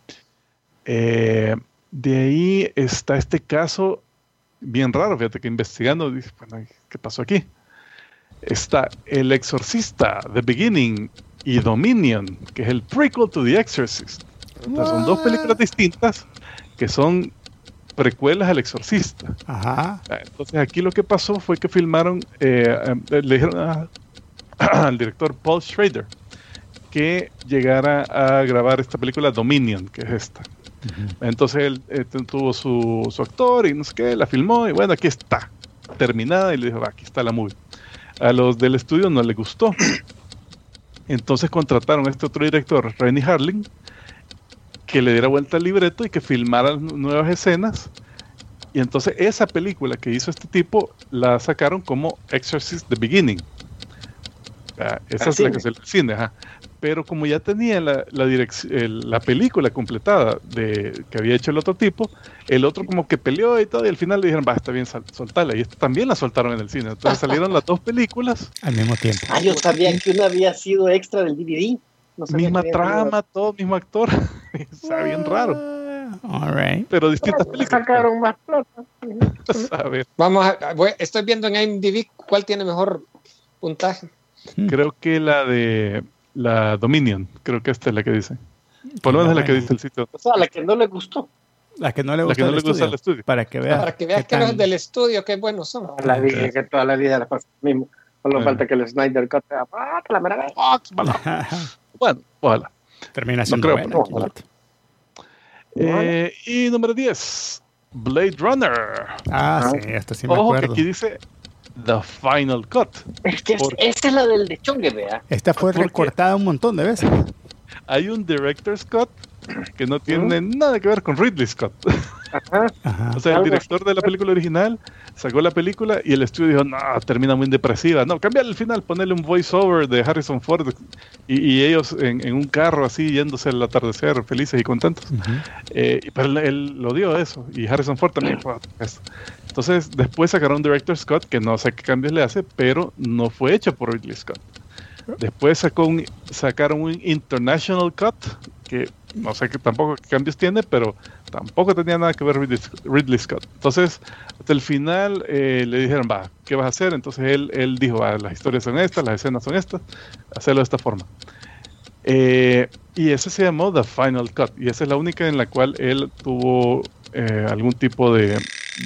De ahí está este caso bien raro, fíjate que investigando, dice, bueno, ¿qué pasó aquí? Está El Exorcista, The Beginning, y Dominion, que es el prequel to The Exorcist. Entonces, son dos películas distintas que son precuelas al Exorcista. Entonces aquí lo que pasó fue que filmaron, le dijeron al director Paul Schrader que llegara a grabar esta película Dominion, que es esta. Entonces él tuvo su actor y no sé qué, la filmó y bueno, aquí está, terminada, y le dijo, aquí está la movie. A los del estudio no les gustó. Entonces contrataron a este otro director, Renny Harlin, que le diera vuelta al libreto y que filmara nuevas escenas. Y entonces esa película que hizo este tipo la sacaron como Exorcist The Beginning. Esa es la que se le cine, ajá. Pero como ya tenía la película completada que había hecho el otro tipo, el otro como que peleó y todo, y al final le dijeron, va, está bien, soltarla. Y esta también la soltaron en el cine. Entonces salieron las dos pelítulas al mismo tiempo. Yo sabía que una había sido extra del DVD. No misma trama, todo, mismo actor. Está bien raro. All right. Pero distintas películas. Sacaron más plata. Estoy viendo en IMDb cuál tiene mejor puntaje. Creo que la Dominion, creo que esta es la que dice. Por lo menos es la que dice el sitio. O sea, la que no le gustó. La que no le gusta al estudio. Para que veas que los del estudio qué buenos son. La dije que toda la vida la pasa mismo. Solo falta que el Snyder Cut sea la mera. Bueno, ojalá. Termina siendo buena. Y número 10, Blade Runner. Sí, esta sí me acuerdo. Que aquí dice The Final Cut. Es que esa es la del de Chongue, vea. Esta fue recortada un montón de veces. Hay un Director's Cut que no tiene nada que ver con Ridley Scott. Ajá. O sea, el director de la película original sacó la película y el estudio dijo, no, termina muy depresiva. No, cambiarle el final, ponerle un voiceover de Harrison Ford y ellos en un carro así yéndose al atardecer, felices y contentos. Pero él lo dio eso y Harrison Ford también fue eso. Entonces, después sacaron un Director's Cut que no sé qué cambios le hace, pero no fue hecho por Ridley Scott. Después sacaron un International Cut que no sé qué cambios tiene, pero tampoco tenía nada que ver Ridley Scott. Entonces, hasta el final le dijeron, va, ¿qué vas a hacer? Entonces él dijo, las historias son estas, las escenas son estas, hacerlo de esta forma. Y ese se llamó The Final Cut, y esa es la única en la cual él tuvo algún tipo de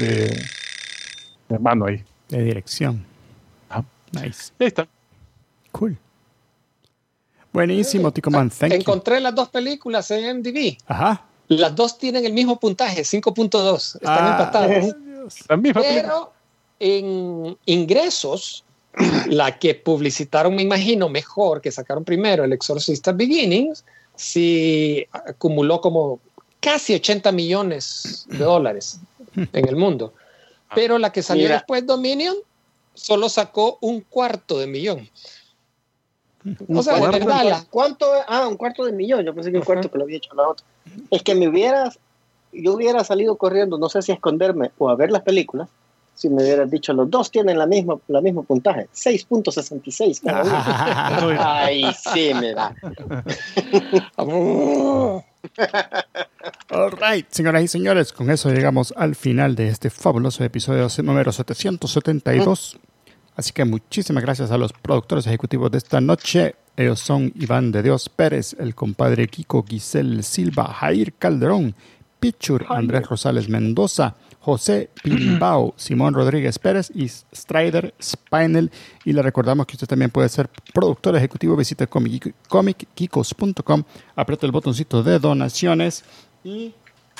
mano ahí. De dirección. Nice. Y ahí está. Cool. Buenísimo, Ticoman. Thank you. Encontré las dos películas en MDB. Ajá. Las dos tienen el mismo puntaje, 5.2. Están empatadas. Pero en ingresos, la que publicitaron, me imagino, mejor, que sacaron primero, El Exorcista Beginnings, sí acumuló como casi $80 millones en el mundo. Pero la que salió después, Dominion, solo sacó $250,000. O sea, de verdad. ¿Cuánto? $250,000. Yo pensé que un cuarto que lo había hecho la otra. Es que yo hubiera salido corriendo, no sé si a esconderme o a ver las películas, si me hubieras dicho los dos tienen la mismo puntaje, 6.66 cada uno. Ay, sí, me da. All right, señoras y señores, con eso llegamos al final de este fabuloso episodio número 772. Así que muchísimas gracias a los productores ejecutivos de esta noche. Ellos son Iván de Dios Pérez, el compadre Kiko Giselle Silva, Jair Calderón, Pichur, Andrés Rosales Mendoza, José Bilbao, Simón Rodríguez Pérez y Strider Spinel. Y le recordamos que usted también puede ser productor ejecutivo. Visite comickikos.com, aprieta el botoncito de donaciones y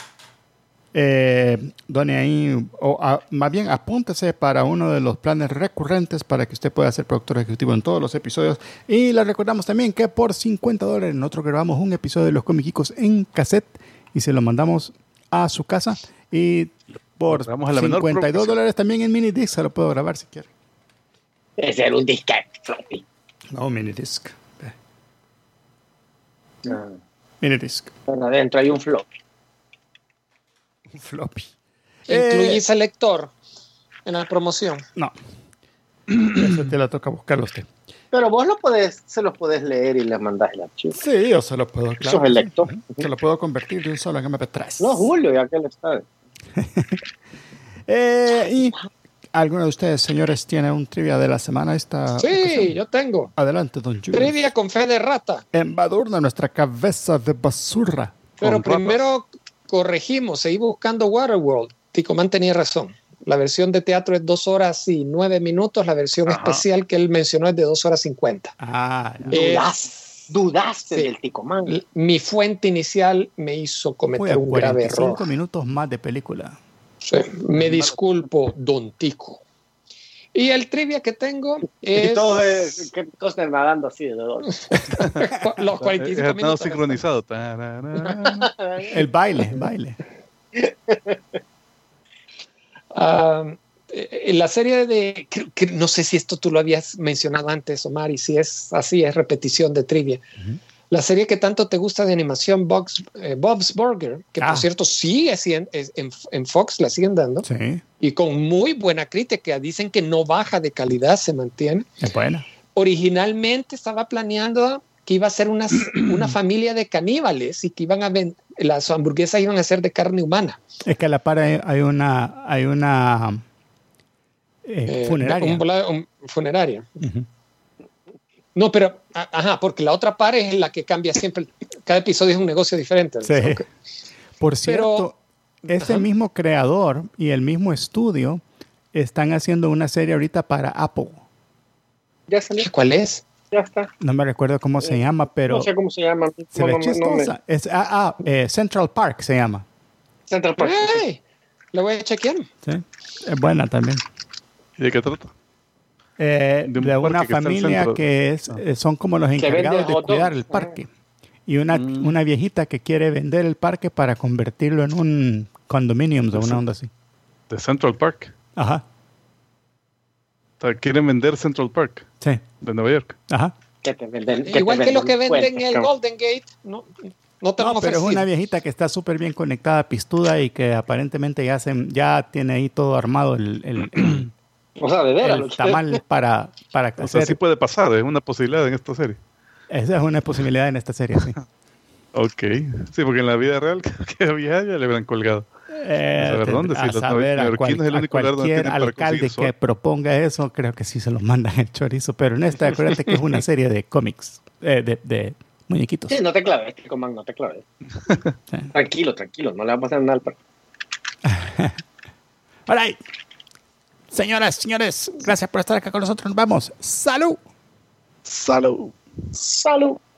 done ahí, más bien apúntese para uno de los planes recurrentes para que usted pueda ser productor ejecutivo en todos los episodios. Y le recordamos también que por $50 nosotros grabamos un episodio de Los Comiquicos en cassette y se lo mandamos a su casa, y por $52 también en minidisc se lo puedo grabar si quiere. Es ser un disquete floppy. No, minidisc. Minidisc. Bueno, adentro hay un floppy. Un floppy. ¿Incluye ese lector en la promoción? No. Eso te la toca buscarlo usted. Pero vos se los podés leer y les mandás el archivo. Sí, yo se lo puedo. Claro, eso es el lector. Se lo puedo convertir de un solo en MP3. No, Julio, ya que él está. ¿Y alguno de ustedes, señores, tiene un trivia de la semana? Sí, ocasión? yo tengo. Adelante, don Julio. Trivia con fe de rata. Embadurna nuestra cabeza de basura. Pero primero corregimos, seguí buscando Waterworld. Ticomán tenía razón. La versión de teatro es 2 horas y 9 minutos. La versión especial que él mencionó es de 2 horas 50. Dudaste del Ticomán. Mi fuente inicial me hizo cometer un grave error. 5 minutos más de película. Sí, me disculpo, don Tico. Y el trivia que tengo es... Y todo es que Costner nadando así de dos. Los 45 minutos. Sincronizado. El baile. La serie de... que no sé si esto tú lo habías mencionado antes, Omar, y si es así, es repetición de trivia. Uh-huh. La serie que tanto te gusta de animación, Bob's Burger, que por cierto sigue en Fox, la siguen dando, sí. Y con muy buena crítica, dicen que no baja de calidad, se mantiene. Es buena. Originalmente estaba planeando que iba a ser una familia de caníbales y que iban a las hamburguesas iban a ser de carne humana. Es que a la par hay una funeraria. Funeraria. Uh-huh. No, pero, porque la otra par es la que cambia siempre. Cada episodio es un negocio diferente. Sí. Okay. Por cierto, ese mismo creador y el mismo estudio están haciendo una serie ahorita para Apple. ¿Ya salió? ¿Cuál es? Ya está. No me recuerdo cómo se llama, pero... No sé cómo se llama. Se ve chistosa. Central Park se llama. Central Park. ¡Hey! La voy a chequear. Sí, es buena también. ¿Y de qué trata? De una familia que son como los encargados de cuidar el parque. Y una viejita que quiere vender el parque para convertirlo en un condominium o una onda así. ¿De Central Park? Ajá. O sea, quieren vender Central Park. Sí. De Nueva York. Ajá. Igual que los que venden el Golden Gate. No pero es una viejita que está súper bien conectada, pistuda, y que aparentemente ya tiene ahí todo armado o sea, de veras, el tamal para hacer. O sea, sí puede pasar, es una posibilidad en esta serie. Esa es una posibilidad en esta serie, sí. Ok. Sí, porque en la vida real que había ya le hubieran colgado. A cualquier alcalde que proponga eso, creo que sí se lo mandan el chorizo. Pero en esta, acuérdate que es una serie de cómics, de muñequitos. Sí, no te claves, Coman, no te claves. Sí. Tranquilo, no le va a pasar nada al parque. All right. Señoras, señores, gracias por estar acá con nosotros. Nos vamos. ¡Salud! ¡Salud! ¡Salud!